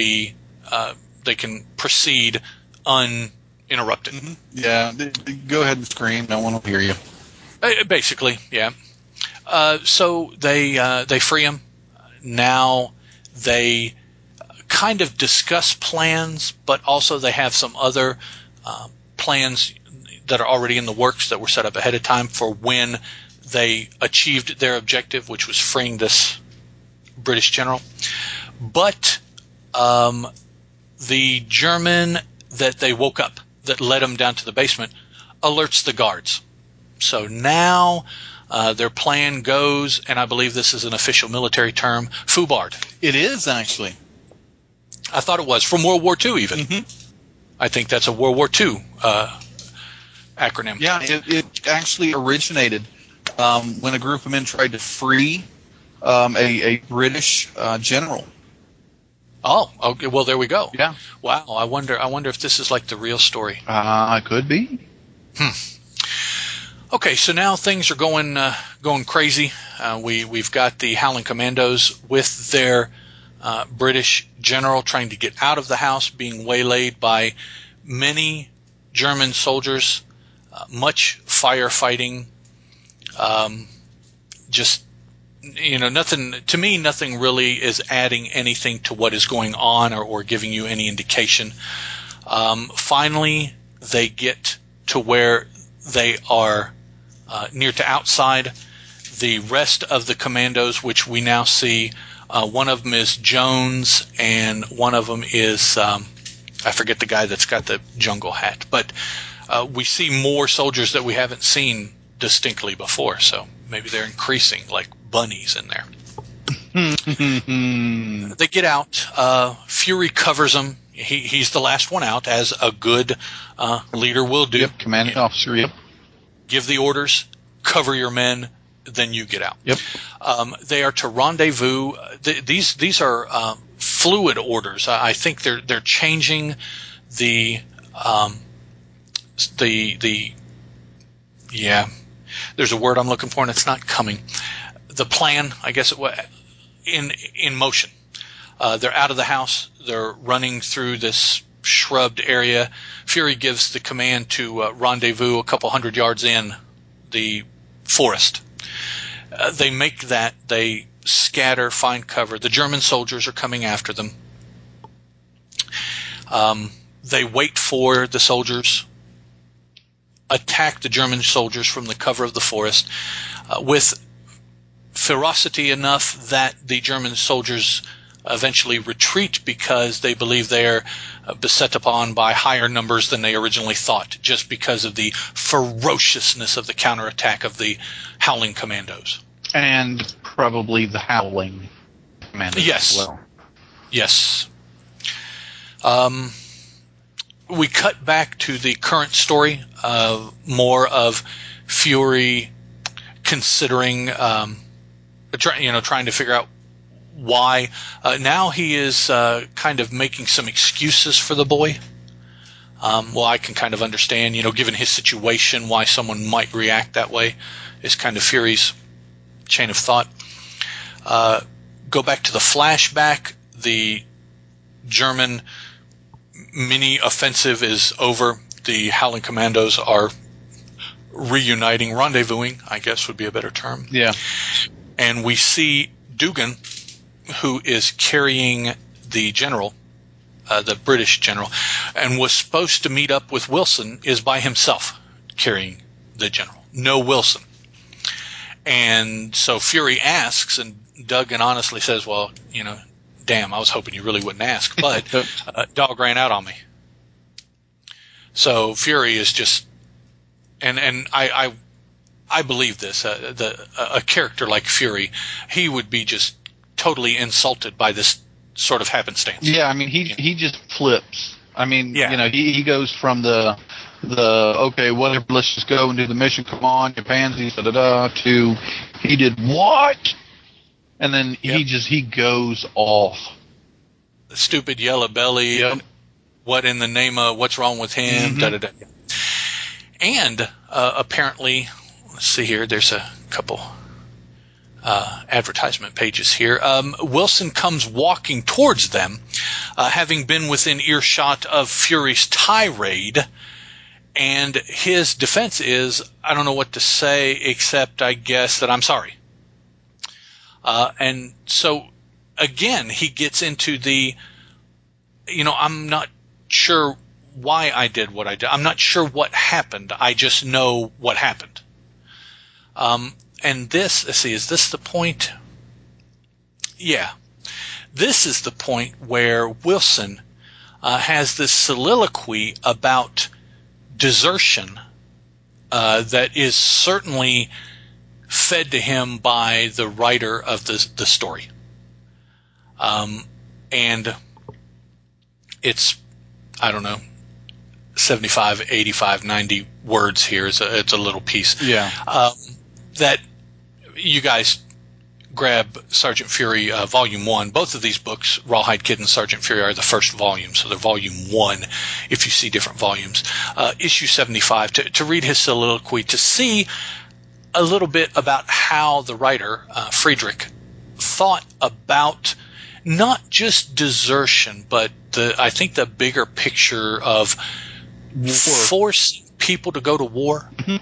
proceed uninterrupted. Mm-hmm. Yeah, go ahead and scream. No one will hear you. Basically, yeah. So they free him. Now they kind of discuss plans, but also they have some other plans that are already in the works that were set up ahead of time for when they achieved their objective, which was freeing this British general. But the German that they woke up, that led them down to the basement, alerts the guards. So now their plan goes, and I believe this is an official military term, FUBARD. It is, actually. I thought it was, from World War II even. Mm-hmm. I think that's a World War II acronym. Yeah, it actually originated when a group of men tried to free a British general. Oh, okay. Well, there we go. Yeah. Wow. I wonder if this is like the real story. It could be. Okay, so now things are going crazy. We've got the Howling Commandos with their British general trying to get out of the house, being waylaid by many German soldiers, much firefighting, just, nothing, to me, nothing really is adding anything to what is going on or giving you any indication. Finally, they get to where they are near to outside. The rest of the commandos, which we now see, one of them is Jones, and one of them is, I forget the guy that's got the jungle hat. But we see more soldiers that we haven't seen distinctly before, so maybe they're increasing like bunnies in there. They get out. Fury covers them. He's the last one out, as a good leader will do. Yep, commanding officer, yep. Give the orders, cover your men, then you get out. Yep. They are to rendezvous. These are fluid orders. I think they're changing the there's a word I'm looking for and it's not coming. The plan, I guess it was, in motion. They're out of the house. They're running through this shrubbed area. Fury gives the command to rendezvous a couple hundred yards in the forest. They make that. They scatter, find cover. The German soldiers are coming after them. They wait for the soldiers, attack the German soldiers from the cover of the forest with ferocity enough that the German soldiers eventually retreat because they believe they're beset upon by higher numbers than they originally thought, just because of the ferociousness of the counterattack of the Howling Commandos. And probably the Howling Commandos as well. Yes. We cut back to the current story, more of Fury considering, trying to figure out why. Now he is kind of making some excuses for the boy. Well, I can kind of understand, given his situation, why someone might react that way. Is kind of Fury's chain of thought. Go back to the flashback. The German mini offensive is over. The Howling Commandos are reuniting, rendezvousing, I guess would be a better term. Yeah. And we see Dugan, who is carrying the general, the British general, and was supposed to meet up with Wilson, is by himself carrying the general. No Wilson. And so Fury asks, and Duggan honestly says, well, damn, I was hoping you really wouldn't ask, but dog ran out on me. So Fury is just, and I believe this, a character like Fury, he would be just totally insulted by this sort of happenstance. Yeah, I mean, he just flips. I mean, he goes from the okay, whatever, let's just go and do the mission, come on, you pansies, to he did what? And then he goes off. The stupid yellow belly. Yep. What in the name of what's wrong with him? Mm-hmm. And apparently, let's see here. There's a couple advertisement pages here. Wilson comes walking towards them, having been within earshot of Fury's tirade. And his defense is, I don't know what to say except I guess that I'm sorry. And so, again, he gets into the, I'm not sure why I did what I did. I'm not sure what happened. I just know what happened. And this, let's see, is this the point? Yeah. This is the point where Wilson has this soliloquy about desertion that is certainly fed to him by the writer of the story. And it's, I don't know, 75, 85, 90 words here. It's a little piece. Yeah. That you guys grab Sergeant Fury Volume 1. Both of these books, Rawhide Kid and Sergeant Fury, are the first volume, so they're Volume 1 if you see different volumes. Issue 75, to read his soliloquy, to see a little bit about how the writer, Friedrich, thought about not just desertion, but I think the bigger picture of force people to go to war. Mhm.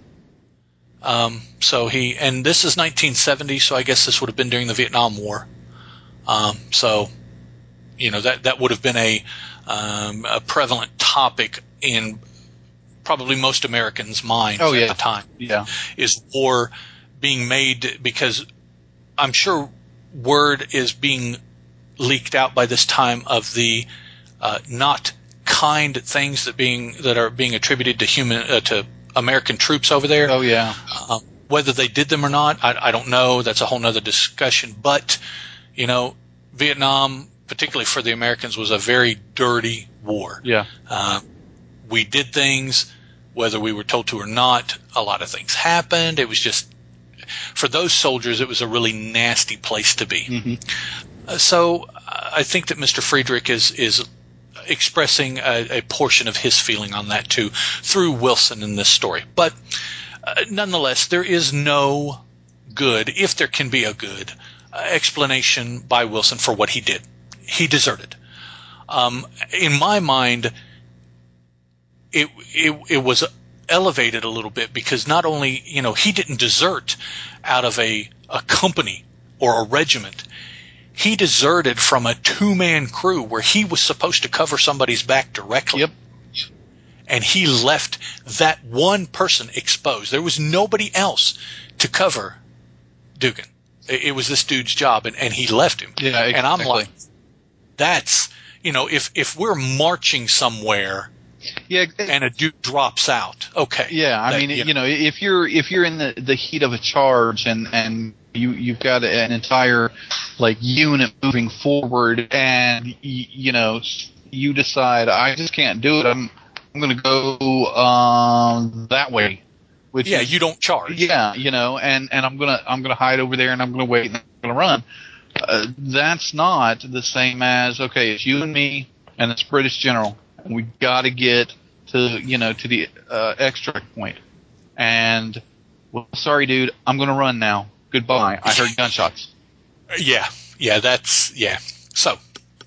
And this is 1970, so I guess this would have been during the Vietnam War. So, that would have been a prevalent topic in probably most Americans' minds at the time. Yeah. Is war being made, because I'm sure word is being leaked out by this time of the not kind things that are being attributed to American troops over there. Oh, yeah. Whether they did them or not, I don't know. That's a whole nother discussion. But, Vietnam, particularly for the Americans, was a very dirty war. Yeah. We did things, whether we were told to or not. A lot of things happened. It was just, for those soldiers, it was a really nasty place to be. Mm-hmm. So I think that Mr. Friedrich is expressing a portion of his feeling on that too through Wilson in this story. But nonetheless, there is no good, if there can be a good, explanation by Wilson for what he did. He deserted. In my mind, it was elevated a little bit, because not only, he didn't desert out of a company or a regiment. He deserted from a 2-man crew where he was supposed to cover somebody's back directly. Yep. And he left that one person exposed. There was nobody else to cover Dugan. It was this dude's job, and he left him. Yeah, exactly. And I'm like, that's, if we're marching somewhere, yeah, and a dude drops out, okay. Yeah, I mean, if you're in the heat of a charge and you've got an entire unit moving forward, and you decide, I just can't do it. I'm going to go that way. Which is, you don't charge. Yeah, and I'm gonna hide over there, and I'm gonna wait, and I'm gonna run. That's not the same as, okay, it's you and me and this British general, and we got to get to the extract point. And, well, sorry, dude, I'm gonna run now. Goodbye. I heard gunshots. Yeah. So,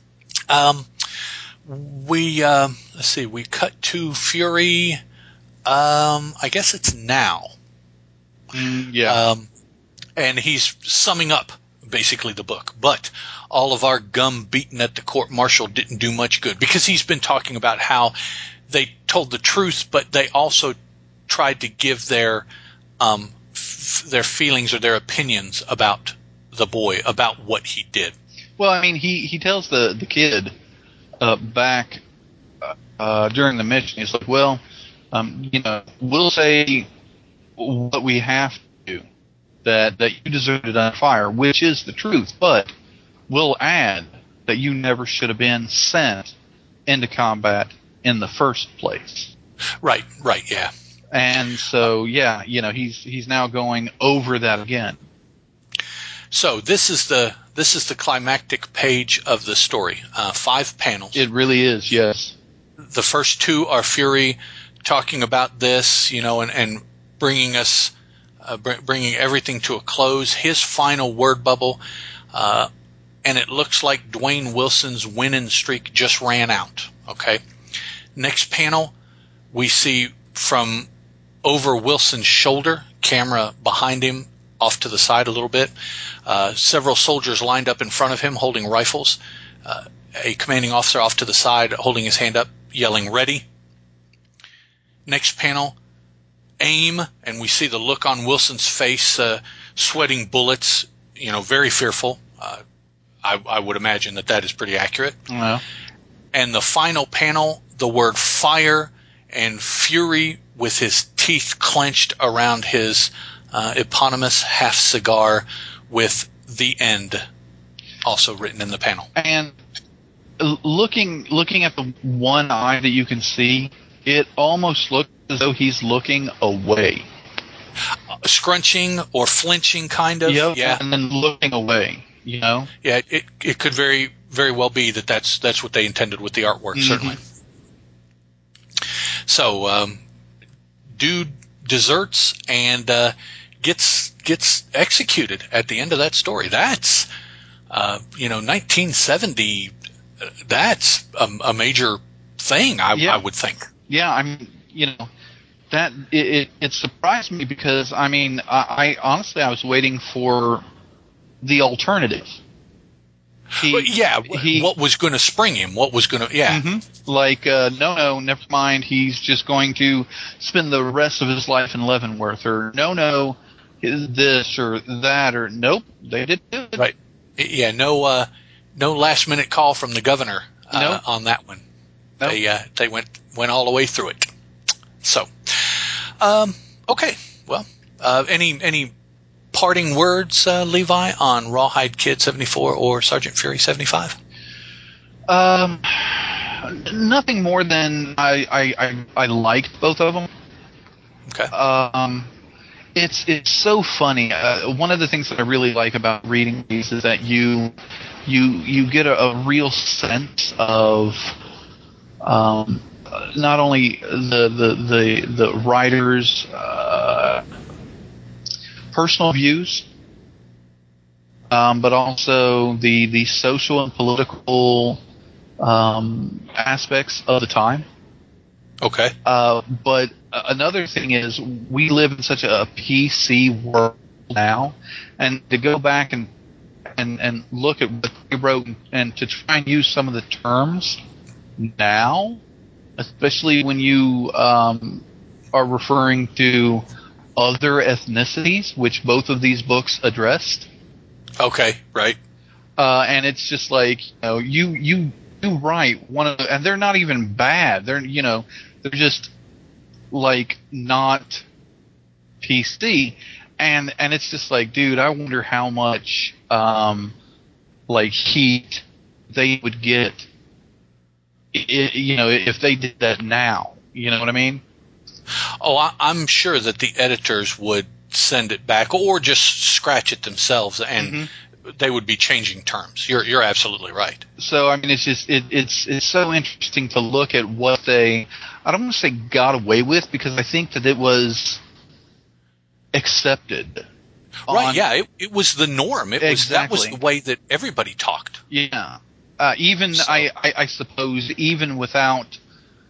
let's see, we cut to Fury. I guess it's now. And he's summing up basically the book, but all of our gum beaten at the court martial didn't do much good, because he's been talking about how they told the truth, but they also tried to give their feelings or their opinions about the boy, about what he did. Well, I mean, he tells the kid back during the mission, he's like, well, we'll say what we have to do, that you deserted on fire, which is the truth, but we'll add that you never should have been sent into combat in the first place. Right, yeah. And so, he's now going over that again. So this is the climactic page of the story. 5 panels. It really is, yes. The first 2 are Fury talking about this, and bringing us, bringing everything to a close. His final word bubble, and it looks like Dwayne Wilson's winning streak just ran out. Okay. Next panel, we see from over Wilson's shoulder, camera behind him, off to the side a little bit, several soldiers lined up in front of him holding rifles. A commanding officer off to the side holding his hand up, yelling, "Ready." Next panel, aim, and we see the look on Wilson's face, sweating bullets, very fearful. I would imagine that is pretty accurate. Yeah. And the final panel, the word fire, and Fury with his teeth clenched around his eponymous half cigar with the end also written in the panel. And looking at the one eye that you can see, it almost looks as though he's looking away. Scrunching or flinching, kind of. Yep, yeah. And then looking away, Yeah, it could very, very well be that's what they intended with the artwork, certainly. So, dude deserts and gets executed at the end of that story. That's 1970. That's a major thing, I would think. Yeah, I mean, that it surprised me because I honestly I was waiting for the alternative. What was going to spring him? What was going to? Yeah, Like, no, never mind. He's just going to spend the rest of his life in Leavenworth, or no, this or that, or nope. They didn't do it. right. Yeah, no last minute call from the governor Nope. on that one. Nope. They went all the way through it. So, okay. Well, any parting words, Levi, on Rawhide Kid 74 or Sergeant Fury 75? Nothing more than I liked both of them. Okay. It's so funny. One of the things that I really like about reading these is that you get a real sense of not only the writer's personal views, but also the social and political aspects of the time. Okay. But another thing is we live in such a PC world now, and to go back and look at what they wrote and to try and use some of the terms now, especially when you are referring to other ethnicities, which both of these books addressed. Okay, right. And it's just like, you write and they're not even bad. They're just like not PC, and it's just like, dude, I wonder how much like heat they would get, if they did that now. You know what I mean? Oh, I'm sure that the editors would send it back or just scratch it themselves, and they would be changing terms. You're absolutely right. So I mean, it's just it's so interesting to look at what they, I don't want to say got away with, because I think that it was accepted. Right? Yeah, it was the norm. That was the way that everybody talked. Yeah. Even so. I suppose even without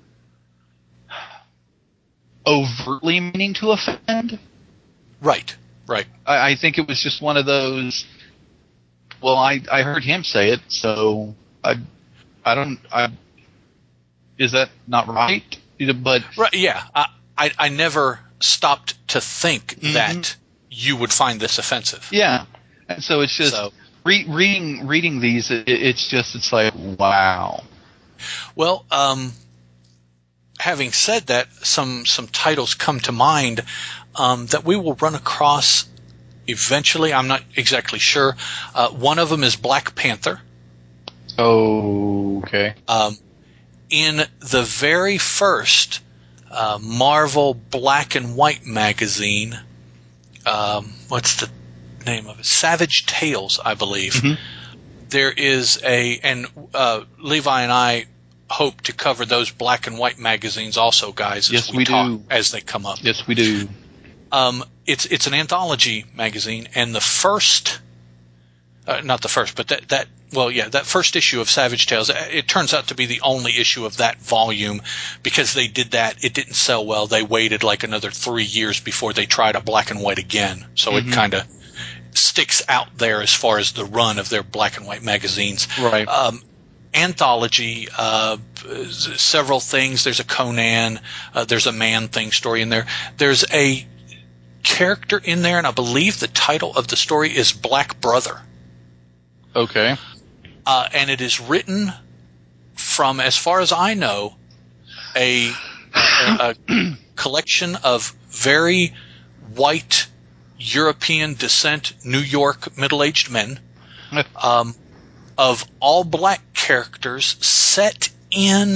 overtly meaning to offend. Right. I think it was just one of those. Well, I heard him say it, so I don't. Is that not right? But right, yeah, I never stopped to think that you would find this offensive. Yeah, and so it's just reading these. It's like, wow. Well, having said that, some titles come to mind that we will run across eventually. I'm not exactly sure. One of them is Black Panther. Oh, okay. In the very first Marvel black and white magazine, what's the name of it? Savage Tales, I believe. There is and Levi and I hope to cover those black and white magazines also, guys, as we talk, do. As they come up. Yes, we do. It's an anthology magazine, and the first, not the first, but that first issue of Savage Tales, it turns out to be the only issue of that volume, because they did that. It didn't sell well. They waited like another 3 years before they tried a black and white again. So it kind of sticks out there as far as the run of their black and white magazines. Right. Anthology, several things. There's a Conan, there's a Man-Thing story in there. There's a character in there, and I believe the title of the story is Black Brother. Okay. And it is written from, as far as I know, a collection of very white European descent New York middle-aged men, of all black characters set in,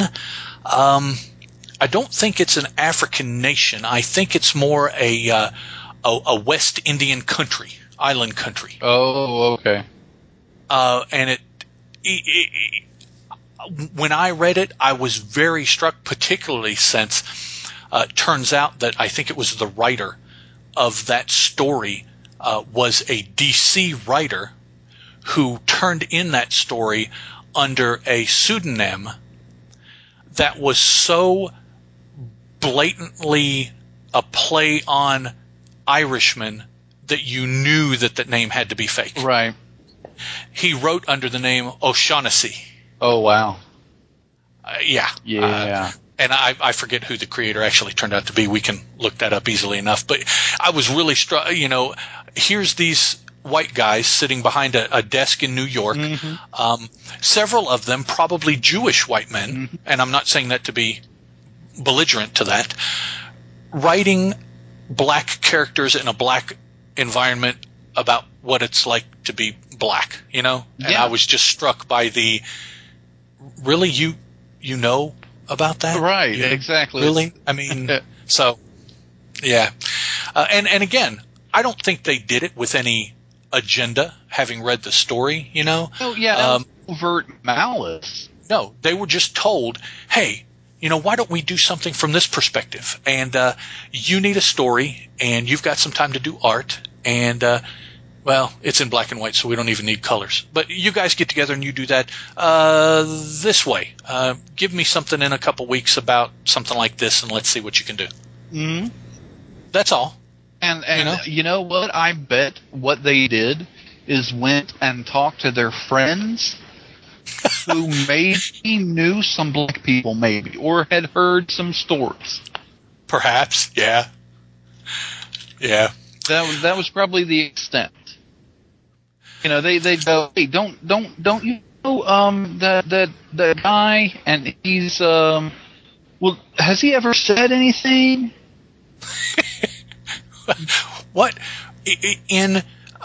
I don't think it's an African nation. I think it's more a West Indian country, island country. Oh, okay. And when I read it, I was very struck, particularly since it turns out that I think it was the writer of that story was a DC writer who turned in that story under a pseudonym that was so blatantly a play on Irishman that you knew that the name had to be fake. Right. He wrote under the name O'Shaughnessy. Oh, wow. Yeah. Yeah. And I forget who the creator actually turned out to be. We can look that up easily enough. But I was really struck. Here's these white guys sitting behind a desk in New York. Mm-hmm. Several of them probably Jewish white men, Mm-hmm. and I'm not saying that to be belligerent to that, writing black characters in a black environment about what it's like to be black, And Yeah. I was just struck by really, you know about that? Right, exactly. Really? I mean, so, yeah. And again, I don't think they did it with any agenda, having read the story, Oh, yeah, that was overt malice. No, they were just told, hey, why don't we do something from this perspective? And you need a story, and you've got some time to do art, and it's in black and white, so we don't even need colors. But you guys get together and you do that this way. Give me something in a couple weeks about something like this, and let's see what you can do. Mm-hmm. That's all. And you know what? I bet what they did is went and talked to their friends who maybe knew some black people, maybe, or had heard some stories. Perhaps, yeah. Yeah. That was probably the extent. They go, hey, don't you know that guy, and he's well, has he ever said anything? What in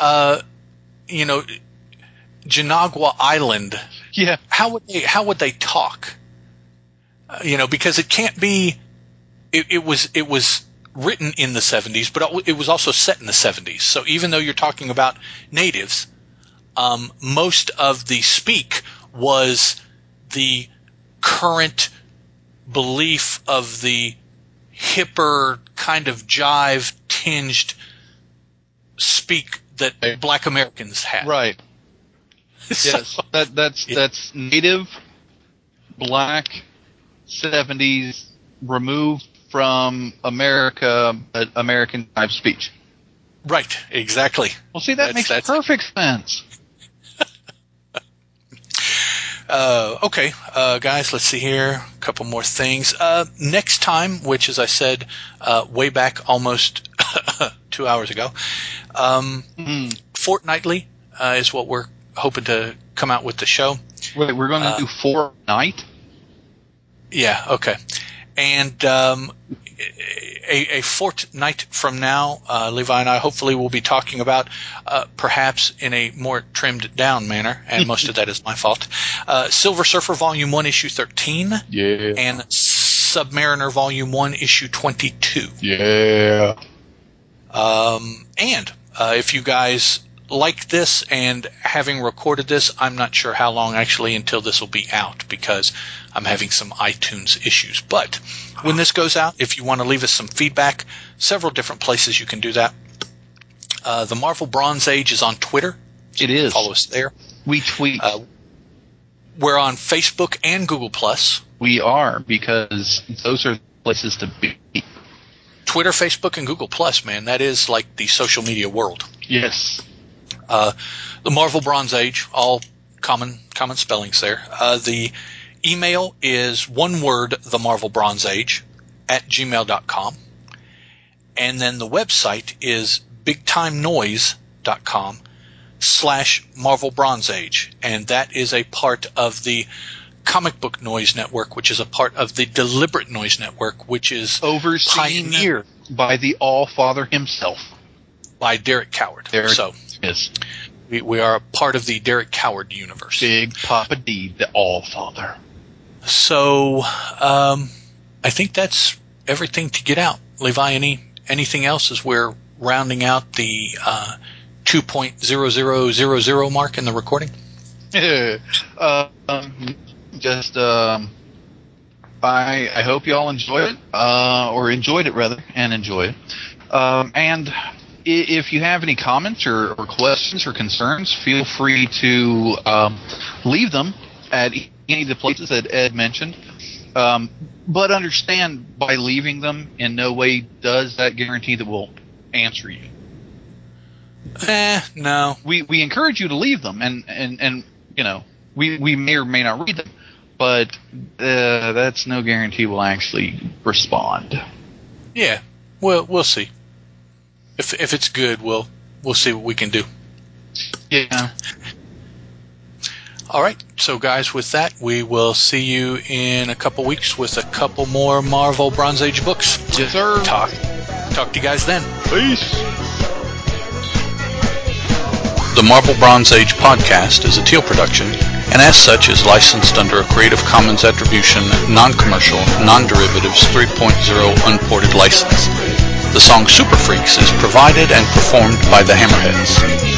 Janagua Island? Yeah. How would they talk? Because it can't be. It was written in the 70s, but it was also set in the 70s. So even though you're talking about natives, most of the speak was the current belief of the hipper kind of jive tinged speak that black Americans had. Right. So, Yes. That's native, black, 70s, removed from America, but American type speech. right, exactly. Well, see, that makes perfect sense. Okay, guys, let's see here. A couple more things. Next time, which, as I said way back almost 2 hours ago, fortnightly is what we're hoping to come out with the show. Wait, we're going to do Fortnite? Yeah, okay. And a fortnight from now, Levi and I hopefully will be talking about, perhaps in a more trimmed down manner, and most of that is my fault, Silver Surfer Volume 1, Issue 13, Yeah. and Submariner Volume 1, Issue 22. Yeah. And if you guys like this, and having recorded this, I'm not sure how long actually until this will be out, because I'm having some iTunes issues. But when this goes out, if you want to leave us some feedback, several different places you can do that. The Marvel Bronze Age is on Twitter. So It is. Follow us there. We tweet. We're on Facebook and Google+. We are, because those are places to be. Twitter, Facebook, and Google+, man. That is like the social media world. Yes. The Marvel Bronze Age, all common spellings there. The email is one word, the Marvel Bronze Age, @gmail.com. And then the website is bigtimenoise.com/Marvel Bronze Age. And that is a part of the Comic Book Noise Network, which is a part of the Deliberate Noise Network, which is overseen here by the All-Father himself. By Derek Coward. So yes. We are a part of the Derek Coward universe. Big Papa D, the All-Father. So, I think that's everything to get out. Levi, anything else as we're rounding out the 2.0000 mark in the recording? I hope you all enjoyed it, or enjoyed it rather, and enjoy it. And if you have any comments or questions or concerns, feel free to leave them at any of the places that Ed mentioned. But understand, by leaving them, in no way does that guarantee that we'll answer you. No. We encourage you to leave them, and you know, we may or may not read them, but that's no guarantee we'll actually respond. Yeah, we'll see. If it's good, we'll see what we can do. Yeah. All right, so guys, with that, we will see you in a couple weeks with a couple more Marvel Bronze Age books. Yes, sir. Talk to you guys then. Peace. The Marvel Bronze Age podcast is a Teal production, and as such is licensed under a Creative Commons Attribution, Non-Commercial, Non-Derivatives 3.0 Unported license. The song Super Freaks is provided and performed by the Hammerheads.